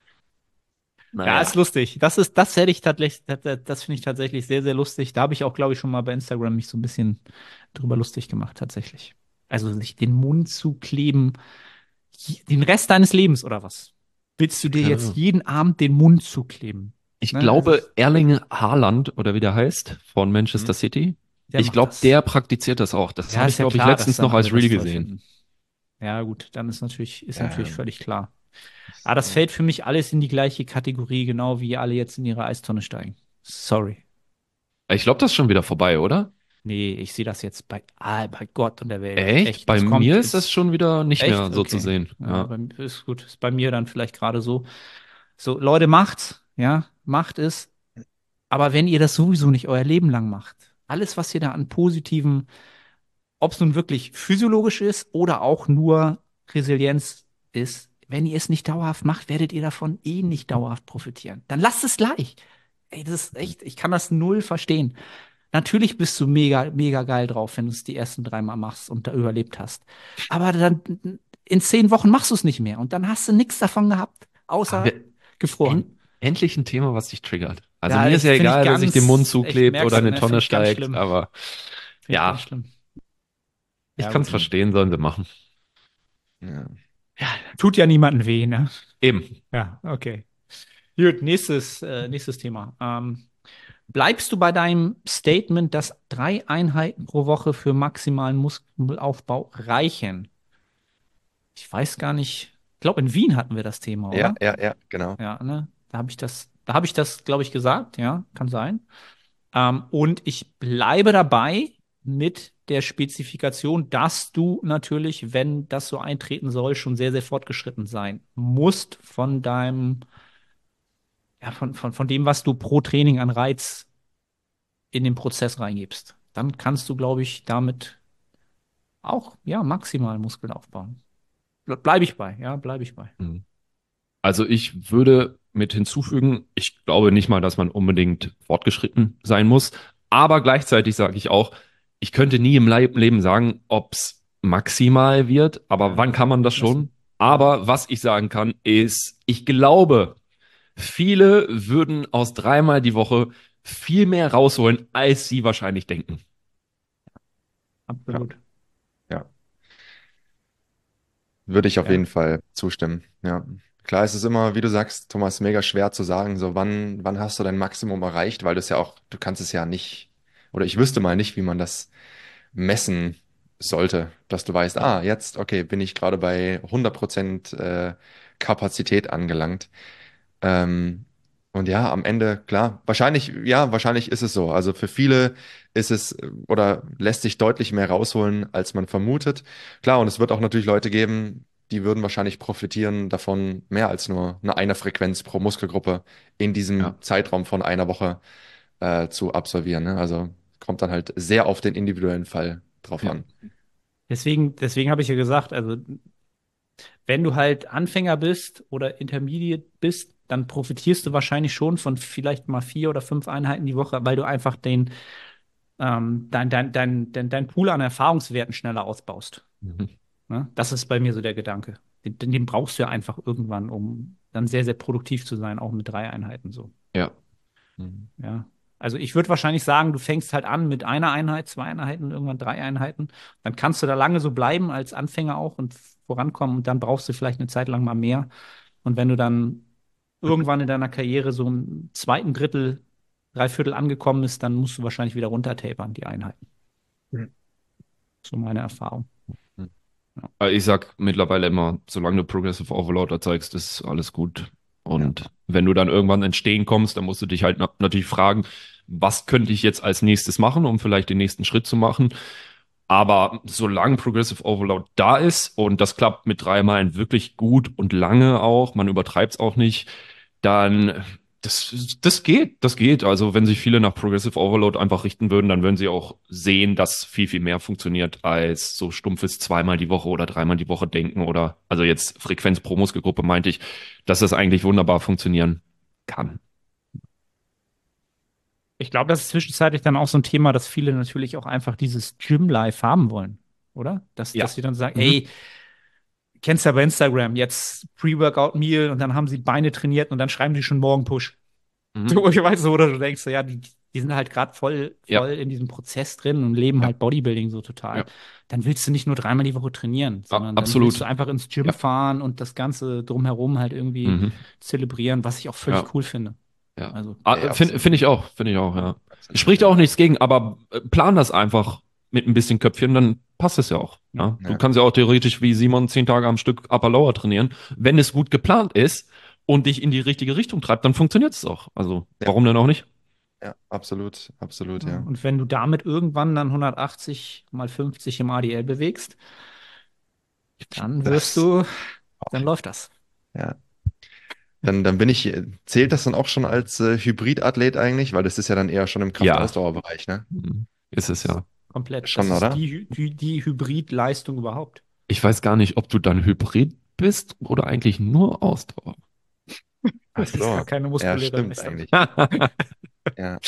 Ja, ist Naja. lustig. Das ist, das hätte ich tatsächlich, das, das finde ich tatsächlich sehr, sehr lustig. Da habe ich auch, glaube ich, schon mal bei Instagram mich so ein bisschen drüber lustig gemacht, tatsächlich. Also sich den Mund zu kleben, je- den Rest deines Lebens oder was? Willst du dir Keine jetzt Ahnung. jeden Abend den Mund zukleben? Ich Ne? Also, glaube, Erling Haaland, oder wie der heißt, von Hm? Manchester City, der ich macht glaube, das. der praktiziert das auch. Das Ja, habe ist ich, ja glaube ich, klar, dass letztens dann noch alle als Reel das toll gesehen. finden. Ja, gut, dann ist natürlich, ist natürlich Ähm, völlig klar. Aber das ja. fällt für mich alles in die gleiche Kategorie, genau wie alle jetzt in ihre Eistonne steigen. Sorry. Ich glaube, das ist schon wieder vorbei, oder? Nee, ich sehe das jetzt bei, ah, bei Gott und der Welt. Echt? Echt, Bei das mir kommt ist das ins, schon wieder nicht echt? mehr so zu Okay. sehen. Ja, Ja. bei, mir ist gut. Ist bei mir dann vielleicht gerade so. So, Leute, macht's, ja, macht es. Aber wenn ihr das sowieso nicht euer Leben lang macht, alles, was ihr da an positiven, ob es nun wirklich physiologisch ist oder auch nur Resilienz ist, wenn ihr es nicht dauerhaft macht, werdet ihr davon eh nicht dauerhaft profitieren. Dann lasst es gleich. Ey, das ist echt, ich kann das null verstehen. Natürlich bist du mega, mega geil drauf, wenn du es die ersten drei Mal machst und da überlebt hast. Aber dann in zehn Wochen machst du es nicht mehr und dann hast du nichts davon gehabt, Haben außer wir gefroren. en endlich ein Thema, was dich triggert. Also Ja, mir ist ich ja finde ich egal, dass sich den Mund ganz, ich zuklebt oder merk's, eine ne, finde Tonne ich ganz steigt, schlimm. aber Finde ich ganz ja, schlimm. ich Ja, kann es gut. verstehen, sollen sie machen. Ja. Ja, tut ja niemandem weh, ne? Eben. Ja, okay. Gut, nächstes, äh, nächstes Thema. Ähm, bleibst du bei deinem Statement, dass drei Einheiten pro Woche für maximalen Muskelaufbau reichen? Ich weiß gar nicht. Ich glaube, in Wien hatten wir das Thema, Ja, oder? ja, ja, genau. Ja, ne? Da habe ich das, da habe ich das, glaube ich, gesagt. Ja, kann sein. Ähm, und ich bleibe dabei mit der Spezifikation, dass du natürlich, wenn das so eintreten soll, schon sehr, sehr fortgeschritten sein musst von deinem, ja, von, von, von dem, was du pro Training an Reiz in den Prozess reingibst. Dann kannst du, glaube ich, damit auch, ja, maximal Muskeln aufbauen. Ble- Bleibe ich bei, ja, bleibe ich bei. Mhm. Also ich würde mit hinzufügen, ich glaube nicht mal, dass man unbedingt fortgeschritten sein muss, aber gleichzeitig sage ich auch, ich könnte nie im Le Leben sagen, ob es maximal wird, aber Ja, wann kann man das schon? messen. Ja. Aber was ich sagen kann, ist, ich glaube, viele würden aus dreimal die Woche viel mehr rausholen, als sie wahrscheinlich denken. Ja, Absolut. ja. würde ich auf Ja. jeden Fall zustimmen. Ja. Klar, es ist immer, wie du sagst, Thomas, mega schwer zu sagen, so wann, wann hast du dein Maximum erreicht, weil du es ja auch, du kannst es ja nicht, oder ich wüsste mal nicht, wie man das messen sollte, dass du weißt, ah, jetzt, okay, bin ich gerade bei hundert Prozent äh, Kapazität angelangt. Ähm, und ja, am Ende, klar, wahrscheinlich, ja, wahrscheinlich ist es so. Also für viele ist es äh, oder lässt sich deutlich mehr rausholen, als man vermutet. Klar, und es wird auch natürlich Leute geben, die würden wahrscheinlich profitieren davon, mehr als nur eine Einer-Frequenz pro Muskelgruppe in Ja, diesem Zeitraum von einer Woche äh, zu absolvieren. Ne? Also kommt dann halt sehr auf den individuellen Fall drauf ja. an. Deswegen, deswegen habe ich ja gesagt, also wenn du halt Anfänger bist oder Intermediate bist, dann profitierst du wahrscheinlich schon von vielleicht mal vier oder fünf Einheiten die Woche, weil du einfach den, ähm, dein, dein, dein, dein, dein Pool an Erfahrungswerten schneller ausbaust. Mhm. Ne? Das ist bei mir so der Gedanke. Den, den brauchst du ja einfach irgendwann, um dann sehr, sehr produktiv zu sein, auch mit drei Einheiten so. Ja. Mhm. Ja. Also ich würde wahrscheinlich sagen, du fängst halt an mit einer Einheit, zwei Einheiten, irgendwann drei Einheiten. Dann kannst du da lange so bleiben als Anfänger auch und vorankommen und dann brauchst du vielleicht eine Zeit lang mal mehr. Und wenn du dann irgendwann in deiner Karriere so im zweiten Drittel, Dreiviertel angekommen bist, dann musst du wahrscheinlich wieder runtertapern, die Einheiten. Mhm. So meine Erfahrung. Ja. Also ich sag mittlerweile immer, solange du Progressive Overload erzeugst, ist alles gut. Ja. Und wenn du dann irgendwann ins Stehen kommst, dann musst du dich halt na natürlich fragen, was könnte ich jetzt als nächstes machen, um vielleicht den nächsten Schritt zu machen. Aber solange Progressive Overload da ist und das klappt mit drei Meilen wirklich gut und lange auch, man übertreibt es auch nicht, dann das, das geht, das geht. Also wenn sich viele nach Progressive Overload einfach richten würden, dann würden sie auch sehen, dass viel, viel mehr funktioniert als so stumpfes zweimal die Woche oder dreimal die Woche denken oder, also jetzt Frequenz pro Muskelgruppe meinte ich, dass das eigentlich wunderbar funktionieren kann. Ich glaube, das ist zwischenzeitlich dann auch so ein Thema, dass viele natürlich auch einfach dieses Gym-Life haben wollen, oder? Dass, Ja. dass sie dann sagen, Mhm. ey, kennst ja bei Instagram, jetzt Pre-Workout-Meal und dann haben sie Beine trainiert und dann schreiben die schon morgen Push. Mhm. So, ich weiß so, oder du denkst so, ja, die, die sind halt gerade voll, Ja, voll in diesem Prozess drin und leben ja, halt Bodybuilding so total. ja. Dann willst du nicht nur dreimal die Woche trainieren, A- sondern dann willst du absolut. einfach ins Gym Ja. fahren und das Ganze drumherum halt irgendwie Mhm. zelebrieren, was ich auch Ja. völlig cool finde. Ja. Also, Nee, Ah, Finde absolut. find ich auch, finde ich auch, Ja, ja. absolut, Spricht ja. auch nichts gegen, aber äh, plan das einfach mit ein bisschen Köpfchen, dann passt es ja auch. ja. Ja? Du Ja. kannst ja auch theoretisch wie Simon zehn Tage am Stück Upper Lower trainieren. Wenn es gut geplant ist und dich in die richtige Richtung treibt, dann funktioniert es auch. Also Ja, warum denn auch nicht? ja, absolut, absolut, Ja, ja. und wenn du damit irgendwann dann hundertachtzig mal fünfzig im A D L bewegst, dann wirst Das, du, dann läuft das. ja. Dann, dann bin ich, zählt das dann auch schon als äh, Hybridathlet eigentlich? Weil das ist ja dann eher schon im Ja, Kraftausdauerbereich, ne? mhm. Ist es ja. Komplett. Das Schon, ist oder? die, Hy- die, die Hybridleistung überhaupt. Ich weiß gar nicht, ob du dann Hybrid bist oder eigentlich nur Ausdauer. Ach Das ist gar so. keine Ja, muskuläre stimmt Leistung. eigentlich. Ja,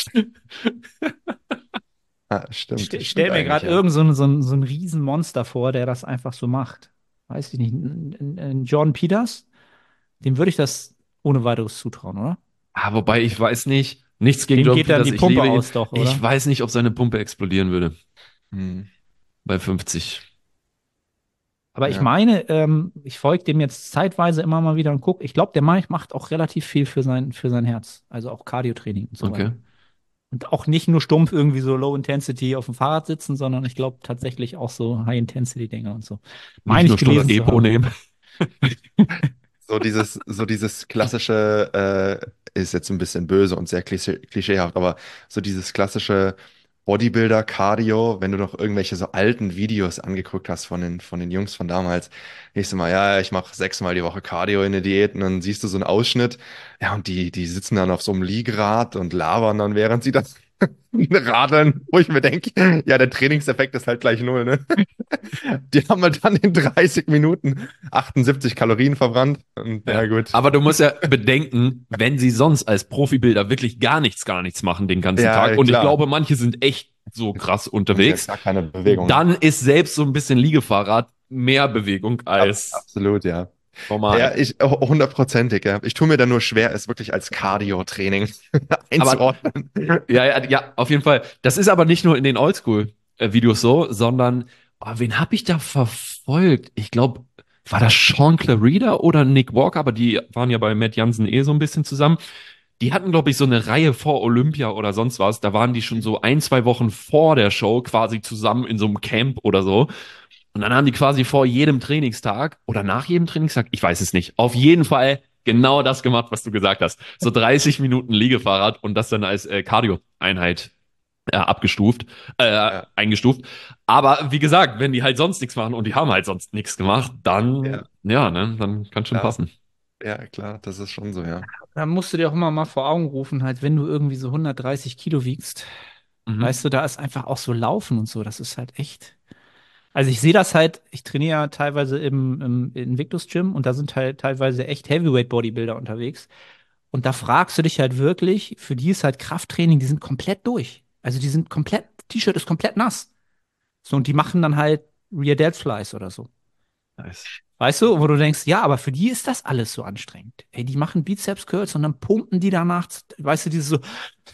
ah, Ich, stimmt, ste- ich stimmt stelle mir eigentlich, gerade ja. irgend so, ein- so, ein- so ein Riesenmonster vor, der das einfach so macht. Weiß ich nicht. Ein, ein, ein Jordan Peters, dem würde ich das ohne weiteres zutrauen, oder? Ah, wobei ich weiß nicht, nichts gegen Dem Jordan geht dann Peters, die ich Pumpe liebe ihn. aus, doch, Ich oder? weiß nicht, ob seine Pumpe explodieren würde Hm, bei fünfzig. Aber ich ja, meine, ähm, ich folge dem jetzt zeitweise immer mal wieder und gucke. Ich glaube, der Mike macht auch relativ viel für sein, für sein Herz. Also auch Cardio-Training und so Okay. weiter. Und auch nicht nur stumpf irgendwie so Low Intensity auf dem Fahrrad sitzen, sondern ich glaube tatsächlich auch so High Intensity Dinge und so. Nicht Meine nur ich Stunde gelesen zu Depot haben. nehmen. so dieses, so dieses klassische, äh, ist jetzt ein bisschen böse und sehr klischee, klischeehaft, aber so dieses klassische Bodybuilder-Cardio, wenn du noch irgendwelche so alten Videos angeguckt hast von den, von den Jungs von damals, nächstes Mal, ja, ich mache sechsmal die Woche Cardio in der Diät und dann siehst du so einen Ausschnitt, ja, und die, die sitzen dann auf so einem Liegerad und labern dann, während sie das radeln, wo ich mir denke, ja, der Trainingseffekt ist halt gleich null, ne? Die haben halt dann in dreißig Minuten achtundsiebzig Kalorien verbrannt. Und ja, Ja. gut. Aber du musst ja bedenken, wenn sie sonst als Profibilder wirklich gar nichts, gar nichts machen den ganzen Tag, Ja, und ich klar. glaube, manche sind echt so krass Und sie hat unterwegs, gar keine Bewegung. Ne? dann ist selbst so ein bisschen Liegefahrrad mehr Bewegung Ab, als absolut, ja. Ja, normal. ich, oh, hundertprozentig, ja. Ich tue mir da nur schwer, es wirklich als Cardio-Training Aber einzuordnen. ja, ja, ja, auf jeden Fall. Das ist aber nicht nur in den Oldschool-Videos so, sondern oh, wen habe ich da verfolgt? Ich glaube, war das Sean Clarida oder Nick Walker, aber die waren ja bei Matt Jansen eh so ein bisschen zusammen. Die hatten, glaube ich, so eine Reihe vor Olympia oder sonst was. Da waren die schon so ein, zwei Wochen vor der Show quasi zusammen in so einem Camp oder so. Und dann haben die quasi vor jedem Trainingstag oder nach jedem Trainingstag, ich weiß es nicht, auf jeden Fall genau das gemacht, was du gesagt hast. So dreißig Minuten Liegefahrrad und das dann als äh, Cardio-Einheit äh, abgestuft, äh, Ja, eingestuft. Aber wie gesagt, wenn die halt sonst nichts machen und die haben halt sonst nichts gemacht, dann, ja, ja, ne, dann kann schon klar. passen. Ja, klar, das ist schon so, ja. Da musst du dir auch immer mal vor Augen rufen, halt, wenn du irgendwie so hundertdreißig Kilo wiegst, Mhm. weißt du, da ist einfach auch so Laufen und so, das ist halt echt. Also ich sehe das halt, ich trainiere ja teilweise im, im Invictus Gym und da sind halt teilweise echt Heavyweight Bodybuilder unterwegs. Und da fragst du dich halt wirklich, für die ist halt Krafttraining, die sind komplett durch. Also die sind komplett, T-Shirt ist komplett nass. So, und die machen dann halt Rear Delts Flies oder so. Nice. Weißt du, wo du denkst, ja, aber für die ist das alles so anstrengend. Ey, die machen Bizeps Curls und dann pumpen die danach, weißt du, diese so,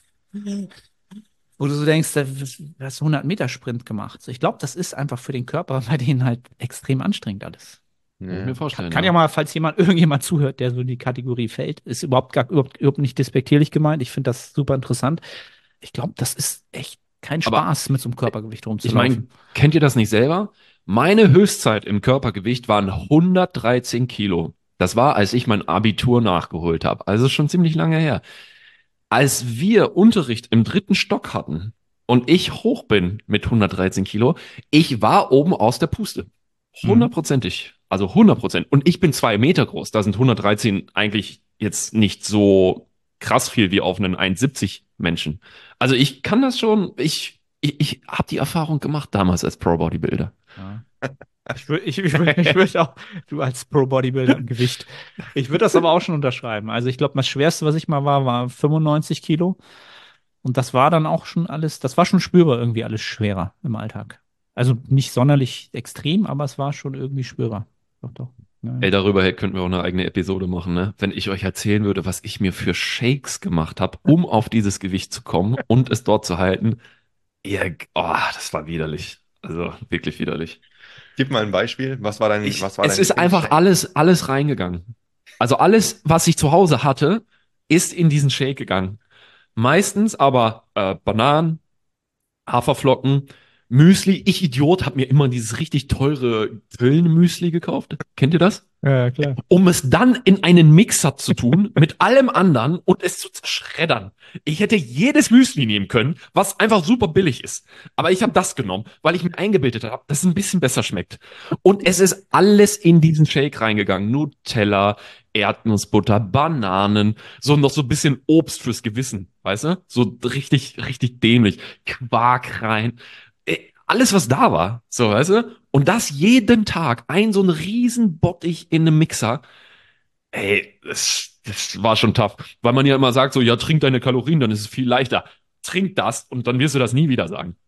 wo du so denkst, da hast du hundert Meter Sprint gemacht. So, ich glaube, das ist einfach für den Körper bei denen halt extrem anstrengend alles. Kann ich mir Ja. Kann, vorstellen, kann ja ja. mal, falls jemand, irgendjemand zuhört, der so in die Kategorie fällt, ist überhaupt gar, überhaupt, überhaupt nicht despektierlich gemeint. Ich finde das super interessant. Ich glaube, das ist echt kein Aber Spaß, mit so einem Körpergewicht ich meine, rumzulaufen. kennt ihr das nicht selber? Meine Höchstzeit im Körpergewicht waren hundertdreizehn Kilo. Das war, als ich mein Abitur nachgeholt habe. Also schon ziemlich lange her. Als wir Unterricht im dritten Stock hatten und ich hoch bin mit hundertdreizehn Kilo, ich war oben aus der Puste. Mhm. Hundertprozentig. Also hundert Prozent. Und ich bin zwei Meter groß. Da sind hundertdreizehn eigentlich jetzt nicht so krass viel wie auf einen eins siebzig Menschen. Also ich kann das schon, ich, ich, ich habe die Erfahrung gemacht damals als Pro-Bodybuilder. Ja. Ich würde ich, ich würd, ich würd auch, du als Pro-Bodybuilder im Gewicht. Ich würde das aber auch schon unterschreiben. Also ich glaube, das Schwerste, was ich mal war, war fünfundneunzig Kilo. Und das war dann auch schon alles, das war schon spürbar irgendwie alles schwerer im Alltag. Also nicht sonderlich extrem, aber es war schon irgendwie spürbar. Doch, doch. Ja, Ey, ja. darüber hätt- könnten wir auch eine eigene Episode machen, ne? Wenn ich euch erzählen würde, was ich mir für Shakes gemacht habe, um auf dieses Gewicht zu kommen und es dort zu halten. Ihr, oh, das war widerlich. Also wirklich widerlich. Gib mal ein Beispiel. Was war dein, Ich, was war es dein ist einfach Lieblingsshake? alles, alles reingegangen. Also alles, was ich zu Hause hatte, ist in diesen Shake gegangen. Meistens aber äh, Bananen, Haferflocken, Müsli. Ich Idiot, habe mir immer dieses richtig teure Grillen-Müsli gekauft. Kennt ihr das? Ja, klar. Um es dann in einen Mixer zu tun mit allem anderen und es zu zerschreddern. Ich hätte jedes Müsli nehmen können, was einfach super billig ist. Aber ich habe das genommen, weil ich mir eingebildet habe, dass es ein bisschen besser schmeckt. Und es ist alles in diesen Shake reingegangen. Nutella, Erdnussbutter, Bananen, so noch so ein bisschen Obst fürs Gewissen, weißt du? So richtig, richtig dämlich. Quark rein. Äh, Alles, was da war, so, weißt du? Und das jeden Tag, ein so ein riesen Bottich in einem Mixer. Ey, das, das war schon tough. Weil man ja immer sagt so, ja, trink deine Kalorien, dann ist es viel leichter. Trink das und dann wirst du das nie wieder sagen.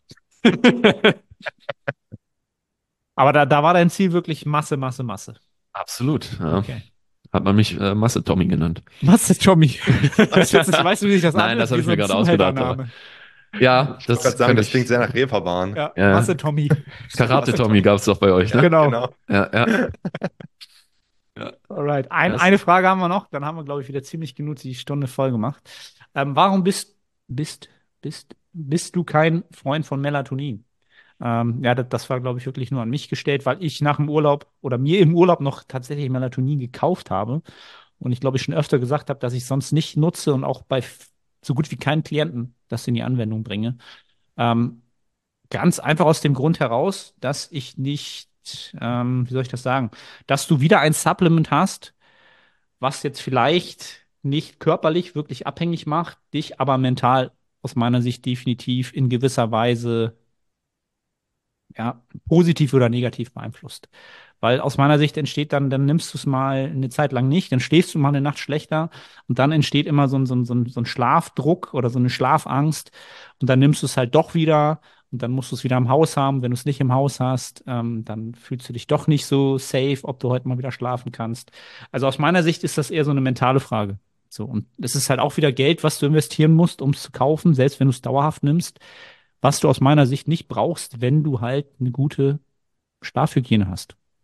Aber da, da war dein Ziel wirklich Masse, Masse, Masse. Absolut, ja. Okay. Hat man mich äh, Masse Tommy genannt. Masse Tommy. Das ist jetzt, weißt du, wie sich das Nein, anhört? das habe Wie ich so mir ein gerade ausgedacht, aber Zuhältername. ja, Ich wollte gerade das sagen, könnte das klingt ich. sehr nach Reeperbahn. Ja, Ja, Masse Tommy. Karate Masse Tommy Tommy. gab es doch bei euch, Ja, ne? Genau. genau. Ja, ja, ja. Alright. Ein, Das, eine Frage haben wir noch, dann haben wir, glaube ich, wieder ziemlich genug die Stunde voll gemacht. Ähm, warum bist, bist, bist, bist du kein Freund von Melatonin? Ähm, ja, das, das war, glaube ich, wirklich nur an mich gestellt, weil ich nach dem Urlaub oder mir im Urlaub noch tatsächlich Melatonin gekauft habe. Und ich glaube, ich schon öfter gesagt habe, dass ich es sonst nicht nutze und auch bei f- so gut wie keinen Klienten das in die Anwendung bringe. Ähm, Ganz einfach aus dem Grund heraus, dass ich nicht, ähm, wie soll ich das sagen, dass du wieder ein Supplement hast, was jetzt vielleicht nicht körperlich wirklich abhängig macht, dich aber mental aus meiner Sicht definitiv in gewisser Weise ja, positiv oder negativ beeinflusst. Weil aus meiner Sicht entsteht dann, dann nimmst du es mal eine Zeit lang nicht, dann schläfst du mal eine Nacht schlechter und dann entsteht immer so ein, so ein, so ein, so ein Schlafdruck oder so eine Schlafangst und dann nimmst du es halt doch wieder und dann musst du es wieder im Haus haben. Wenn du es nicht im Haus hast, ähm, dann fühlst du dich doch nicht so safe, ob du heute mal wieder schlafen kannst. Also aus meiner Sicht ist das eher so eine mentale Frage. So, und es ist halt auch wieder Geld, was du investieren musst, um es zu kaufen, selbst wenn du es dauerhaft nimmst, was du aus meiner Sicht nicht brauchst, wenn du halt eine gute Schlafhygiene hast.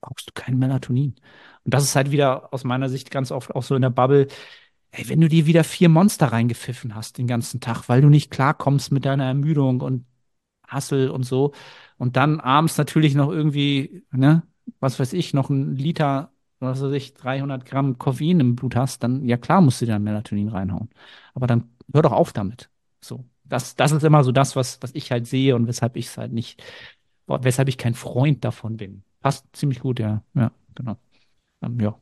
brauchst du kein Melatonin. Und das ist halt wieder aus meiner Sicht ganz oft auch so in der Bubble, ey, wenn du dir wieder vier Monster reingepfiffen hast den ganzen Tag, weil du nicht klarkommst mit deiner Ermüdung und Hassel und so, und dann abends natürlich noch irgendwie, ne, was weiß ich, noch ein Liter, was weiß ich, dreihundert Gramm Koffein im Blut hast, dann, ja klar, musst du dir dann Melatonin reinhauen. Aber dann hör doch auf damit. So. Das, das ist immer so das, was, was ich halt sehe und weshalb ich es halt nicht, weshalb ich kein Freund davon bin. Passt ziemlich gut, ja. Ja, genau. Ähm, ja.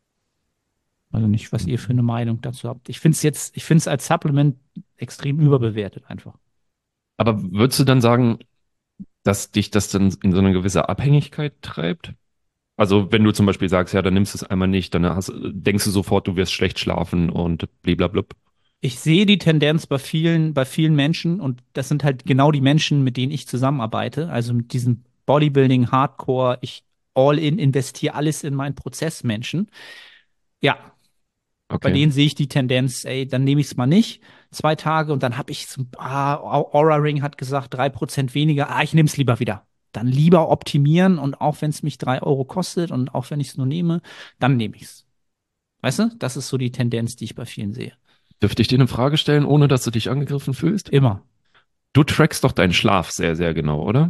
Also nicht, was ihr für eine Meinung dazu habt. Ich finde es jetzt, ich finde es als Supplement extrem überbewertet einfach. Aber würdest du dann sagen, dass dich das dann in so eine gewisse Abhängigkeit treibt? Also wenn du zum Beispiel sagst, ja, dann nimmst du es einmal nicht, dann hast, denkst du sofort, du wirst schlecht schlafen und blablabla. Ich sehe die Tendenz bei vielen, bei vielen Menschen und das sind halt genau die Menschen, mit denen ich zusammenarbeite. Also mit diesem Bodybuilding, Hardcore, ich all in investiere alles in meinen Prozess Menschen. Ja, bei Okay. denen sehe ich die Tendenz, ey, dann nehme ich es mal nicht, zwei Tage und dann habe ich so, ah, Aura Ring hat gesagt, drei Prozent weniger, ah, ich nehme es lieber wieder. Dann lieber optimieren und auch wenn es mich drei Euro kostet und auch wenn ich es nur nehme, dann nehme ich es. Weißt du? Das ist so die Tendenz, die ich bei vielen sehe. Dürfte ich dir eine Frage stellen, ohne dass du dich angegriffen fühlst? Immer. Du trackst doch deinen Schlaf sehr, sehr genau, oder?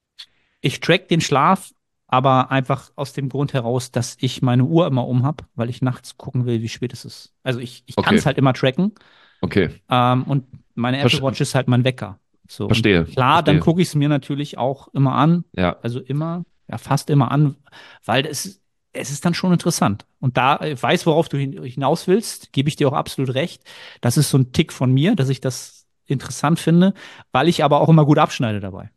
Ich track den Schlaf, aber einfach aus dem Grund heraus, dass ich meine Uhr immer um habe, weil ich nachts gucken will, wie spät es ist. Also ich, ich kann Okay, es halt immer tracken. okay. Ähm, und meine Apple Verste- Watch ist halt mein Wecker. So, und Verstehe, klar, dann verstehe. gucke ich es mir natürlich auch immer an. Ja, Also immer, ja, fast immer an, weil es, es ist dann schon interessant. Und da ich weiß, worauf du hin, hinaus willst, gebe ich dir auch absolut recht. Das ist so ein Tick von mir, dass ich das interessant finde, weil ich aber auch immer gut abschneide dabei.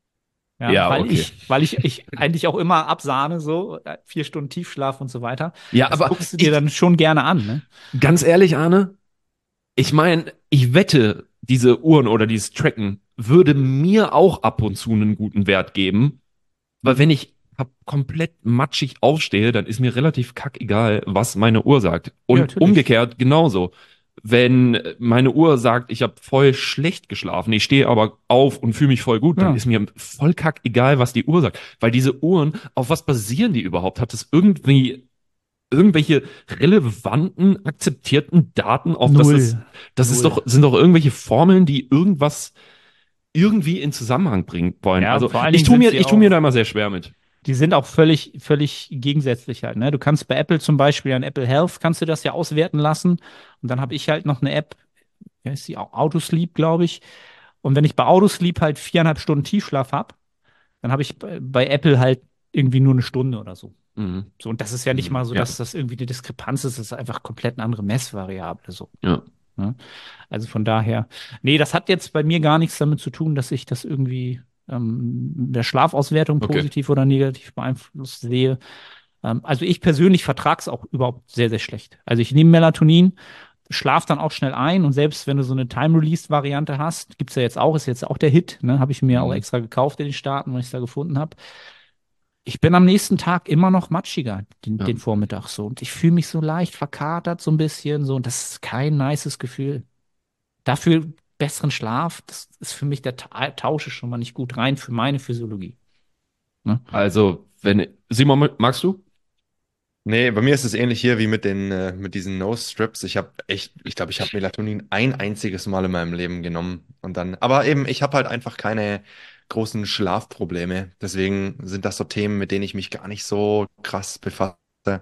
Ja, ja, weil okay. ich, weil ich, ich eigentlich auch immer absahne, so äh, vier Stunden Tiefschlaf und so weiter. Ja, Das aber guckst du dir ich, dann schon gerne an, ne? ganz ehrlich, Arne, ich meine, ich wette, diese Uhren oder dieses Tracken würde mir auch ab und zu einen guten Wert geben, weil wenn ich hab komplett matschig aufstehe, dann ist mir relativ kackegal, was meine Uhr sagt. Ja, Und natürlich. umgekehrt genauso. Wenn meine Uhr sagt, ich habe voll schlecht geschlafen, ich stehe aber auf und fühle mich voll gut, dann Ja. ist mir voll kackegal, was die Uhr sagt. Weil diese Uhren, auf was basieren die überhaupt? Hat das irgendwie irgendwelche relevanten, akzeptierten Daten, auf das ist, Null. das ist Null. doch, sind doch irgendwelche Formeln, die irgendwas irgendwie in Zusammenhang bringen wollen. Ja, Also vor allen ich Dingen tue sind mir, sie ich tue mir auch, da immer sehr schwer mit. die sind auch völlig, völlig gegensätzlich halt, ne? Du kannst bei Apple zum Beispiel an Apple Health kannst du das ja auswerten lassen. Und dann habe ich halt noch eine App, wie heißt die? Au- Autosleep, glaube ich. Und wenn ich bei Autosleep halt viereinhalb Stunden Tiefschlaf habe, dann habe ich bei, bei Apple halt irgendwie nur eine Stunde oder so. Mhm. So, und das ist ja nicht Mhm. mal so, Ja, dass das irgendwie die Diskrepanz ist, das ist einfach komplett eine andere Messvariable. So. ja. Ne? Also von daher, nee, das hat jetzt bei mir gar nichts damit zu tun, dass ich das irgendwie ähm, der Schlafauswertung Okay. positiv oder negativ beeinflusst sehe. Ähm, also ich persönlich vertrage es auch überhaupt sehr, sehr schlecht. Also ich nehme Melatonin, schlaf dann auch schnell ein und selbst wenn du so eine Time-Release-Variante hast, gibt's ja jetzt auch, ist jetzt auch der Hit, ne? Habe ich mir auch Mhm. extra gekauft in den Staaten, weil ich es da gefunden habe. Ich bin am nächsten Tag immer noch matschiger, den, Ja. den Vormittag so. Und ich fühle mich so leicht verkatert, so ein bisschen so. Und das ist kein nices Gefühl. Dafür besseren Schlaf, das ist für mich der Ta Tausche schon mal nicht gut rein für meine Physiologie. Ne? Also, wenn, Simon, magst du? Nee, bei mir ist es ähnlich hier wie mit den, äh, mit diesen Nose-Strips. Ich habe echt, ich glaube, ich habe Melatonin ein einziges Mal in meinem Leben genommen und dann, aber eben, ich habe halt einfach keine großen Schlafprobleme. Deswegen sind das so Themen, mit denen ich mich gar nicht so krass befasse.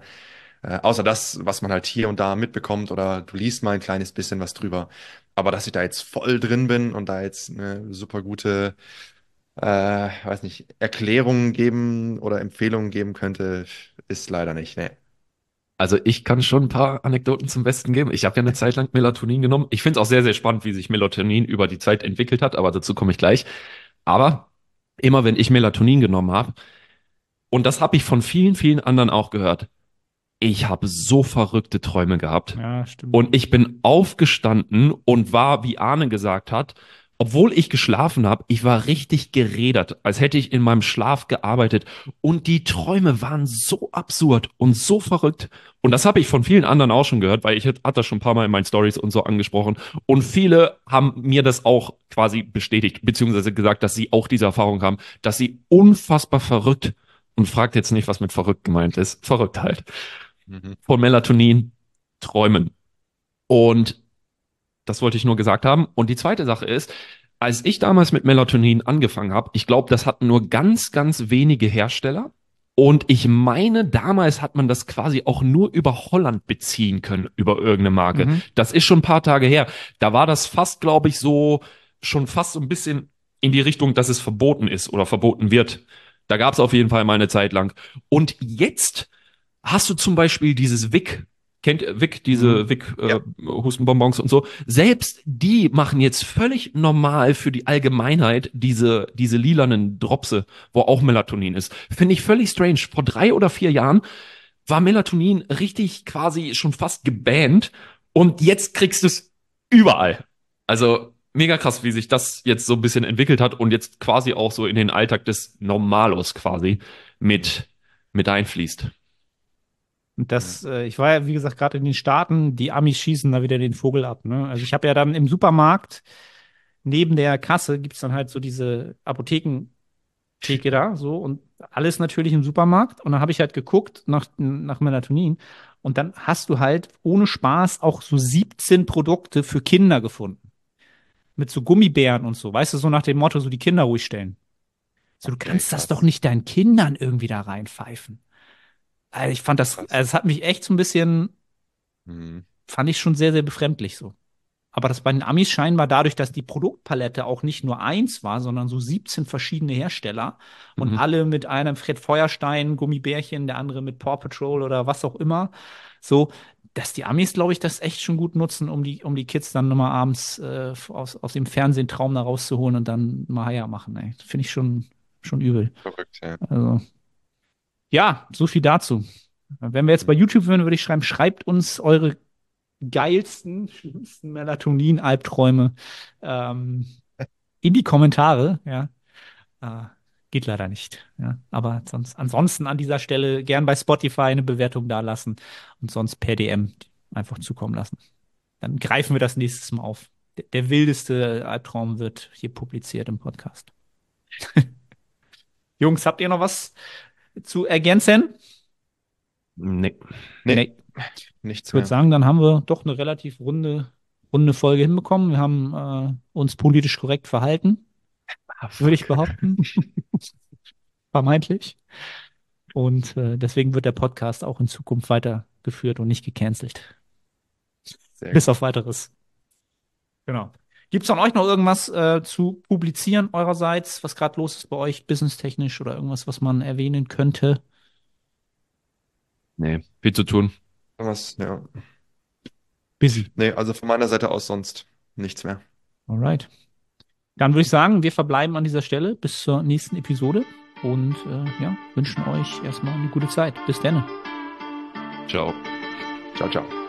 Äh, außer das, was man halt hier und da mitbekommt oder du liest mal ein kleines bisschen was drüber. Aber dass ich da jetzt voll drin bin und da jetzt eine super gute, äh, weiß nicht, Erklärungen geben oder Empfehlungen geben könnte, ist leider nicht. Nee. Also ich kann schon ein paar Anekdoten zum Besten geben. Ich habe ja eine Zeit lang Melatonin genommen. Ich finde es auch sehr, sehr spannend, wie sich Melatonin über die Zeit entwickelt hat, aber dazu komme ich gleich. Aber immer wenn ich Melatonin genommen habe, und das habe ich von vielen, vielen anderen auch gehört, ich habe so verrückte Träume gehabt. Ja, stimmt. Und ich bin aufgestanden und war, wie Arne gesagt hat, obwohl ich geschlafen habe, ich war richtig gerädert, als hätte ich in meinem Schlaf gearbeitet. Und die Träume waren so absurd und so verrückt. Und das habe ich von vielen anderen auch schon gehört, weil ich hatte das schon ein paar Mal in meinen Stories und so angesprochen. Und viele haben mir das auch quasi bestätigt, beziehungsweise gesagt, dass sie auch diese Erfahrung haben, dass sie unfassbar verrückt und fragt jetzt nicht, was mit verrückt gemeint ist. Verrückt halt. Mhm. Von Melatonin träumen. Und das wollte ich nur gesagt haben. Und die zweite Sache ist, als ich damals mit Melatonin angefangen habe, ich glaube, das hatten nur ganz, ganz wenige Hersteller. Und ich meine, damals hat man das quasi auch nur über Holland beziehen können, über irgendeine Marke. Mhm. Das ist schon ein paar Tage her. Da war das fast, glaube ich, so, schon fast so ein bisschen in die Richtung, dass es verboten ist oder verboten wird. Da gab es auf jeden Fall mal eine Zeit lang. Und jetzt hast du zum Beispiel dieses Vic, kennt ihr Vic, diese Vic äh, Ja. Hustenbonbons und so. Selbst die machen jetzt völlig normal für die Allgemeinheit diese, diese lilanen Dropse, wo auch Melatonin ist. Finde ich völlig strange. Vor drei oder vier Jahren war Melatonin richtig quasi schon fast gebannt und jetzt kriegst du es überall. Also mega krass, wie sich das jetzt so ein bisschen entwickelt hat und jetzt quasi auch so in den Alltag des Normalos quasi mit, mit einfließt. Und das, äh, ich war ja, wie gesagt, gerade in den Staaten, die Amis schießen da wieder den Vogel ab. Ne? Also ich habe ja dann im Supermarkt, neben der Kasse, gibt's dann halt so diese Apothekentheke da, so und alles natürlich im Supermarkt. Und dann habe ich halt geguckt nach, nach Melatonin. Und dann hast du halt ohne Spaß auch so siebzehn Produkte für Kinder gefunden. Mit so Gummibären und so. Weißt du, so nach dem Motto, so die Kinder ruhig stellen. So, du Okay, kannst das krass. doch nicht deinen Kindern irgendwie da reinpfeifen. Also ich fand das, Krass. also es hat mich echt so ein bisschen, Mhm. fand ich schon sehr, sehr befremdlich so. Aber das bei den Amis scheinbar dadurch, dass die Produktpalette auch nicht nur eins war, sondern so siebzehn verschiedene Hersteller und Mhm. alle mit einem Fred Feuerstein, Gummibärchen, der andere mit Paw Patrol oder was auch immer. So, dass die Amis, glaube ich, das echt schon gut nutzen, um die, um die Kids dann nochmal abends äh, aus, aus dem Fernsehtraum da rauszuholen und dann mal Heier machen, ey. Finde ich schon, schon übel. Verrückt, ja. Also, ja, so viel dazu. Wenn wir jetzt bei YouTube würden, würde ich schreiben, schreibt uns eure geilsten, schlimmsten Melatonin-Albträume ähm, in die Kommentare. Ja, äh, geht leider nicht. Ja, aber sonst, ansonsten an dieser Stelle gern bei Spotify eine Bewertung dalassen und sonst per D M einfach zukommen lassen. Dann greifen wir das nächstes Mal auf. Der, der wildeste Albtraum wird hier publiziert im Podcast. Jungs, habt ihr noch was zu ergänzen? Nee. Nee, Nee. nichts Ich würde mehr. sagen, dann haben wir doch eine relativ runde, runde Folge hinbekommen. Wir haben äh, uns politisch korrekt verhalten, würde ich behaupten. Vermeintlich. Und äh, deswegen wird der Podcast auch in Zukunft weitergeführt und nicht gecancelt. Sehr Bis gut. auf weiteres. Genau. Gibt es von euch noch irgendwas äh, zu publizieren eurerseits, was gerade los ist bei euch, businesstechnisch oder irgendwas, was man erwähnen könnte? Nee, viel zu tun. Was, ja. Busy. Nee, also von meiner Seite aus sonst nichts mehr. Alright. Dann würde ich sagen, wir verbleiben an dieser Stelle bis zur nächsten Episode und äh, ja, wünschen euch erstmal eine gute Zeit. Bis dann. Ciao. Ciao, ciao.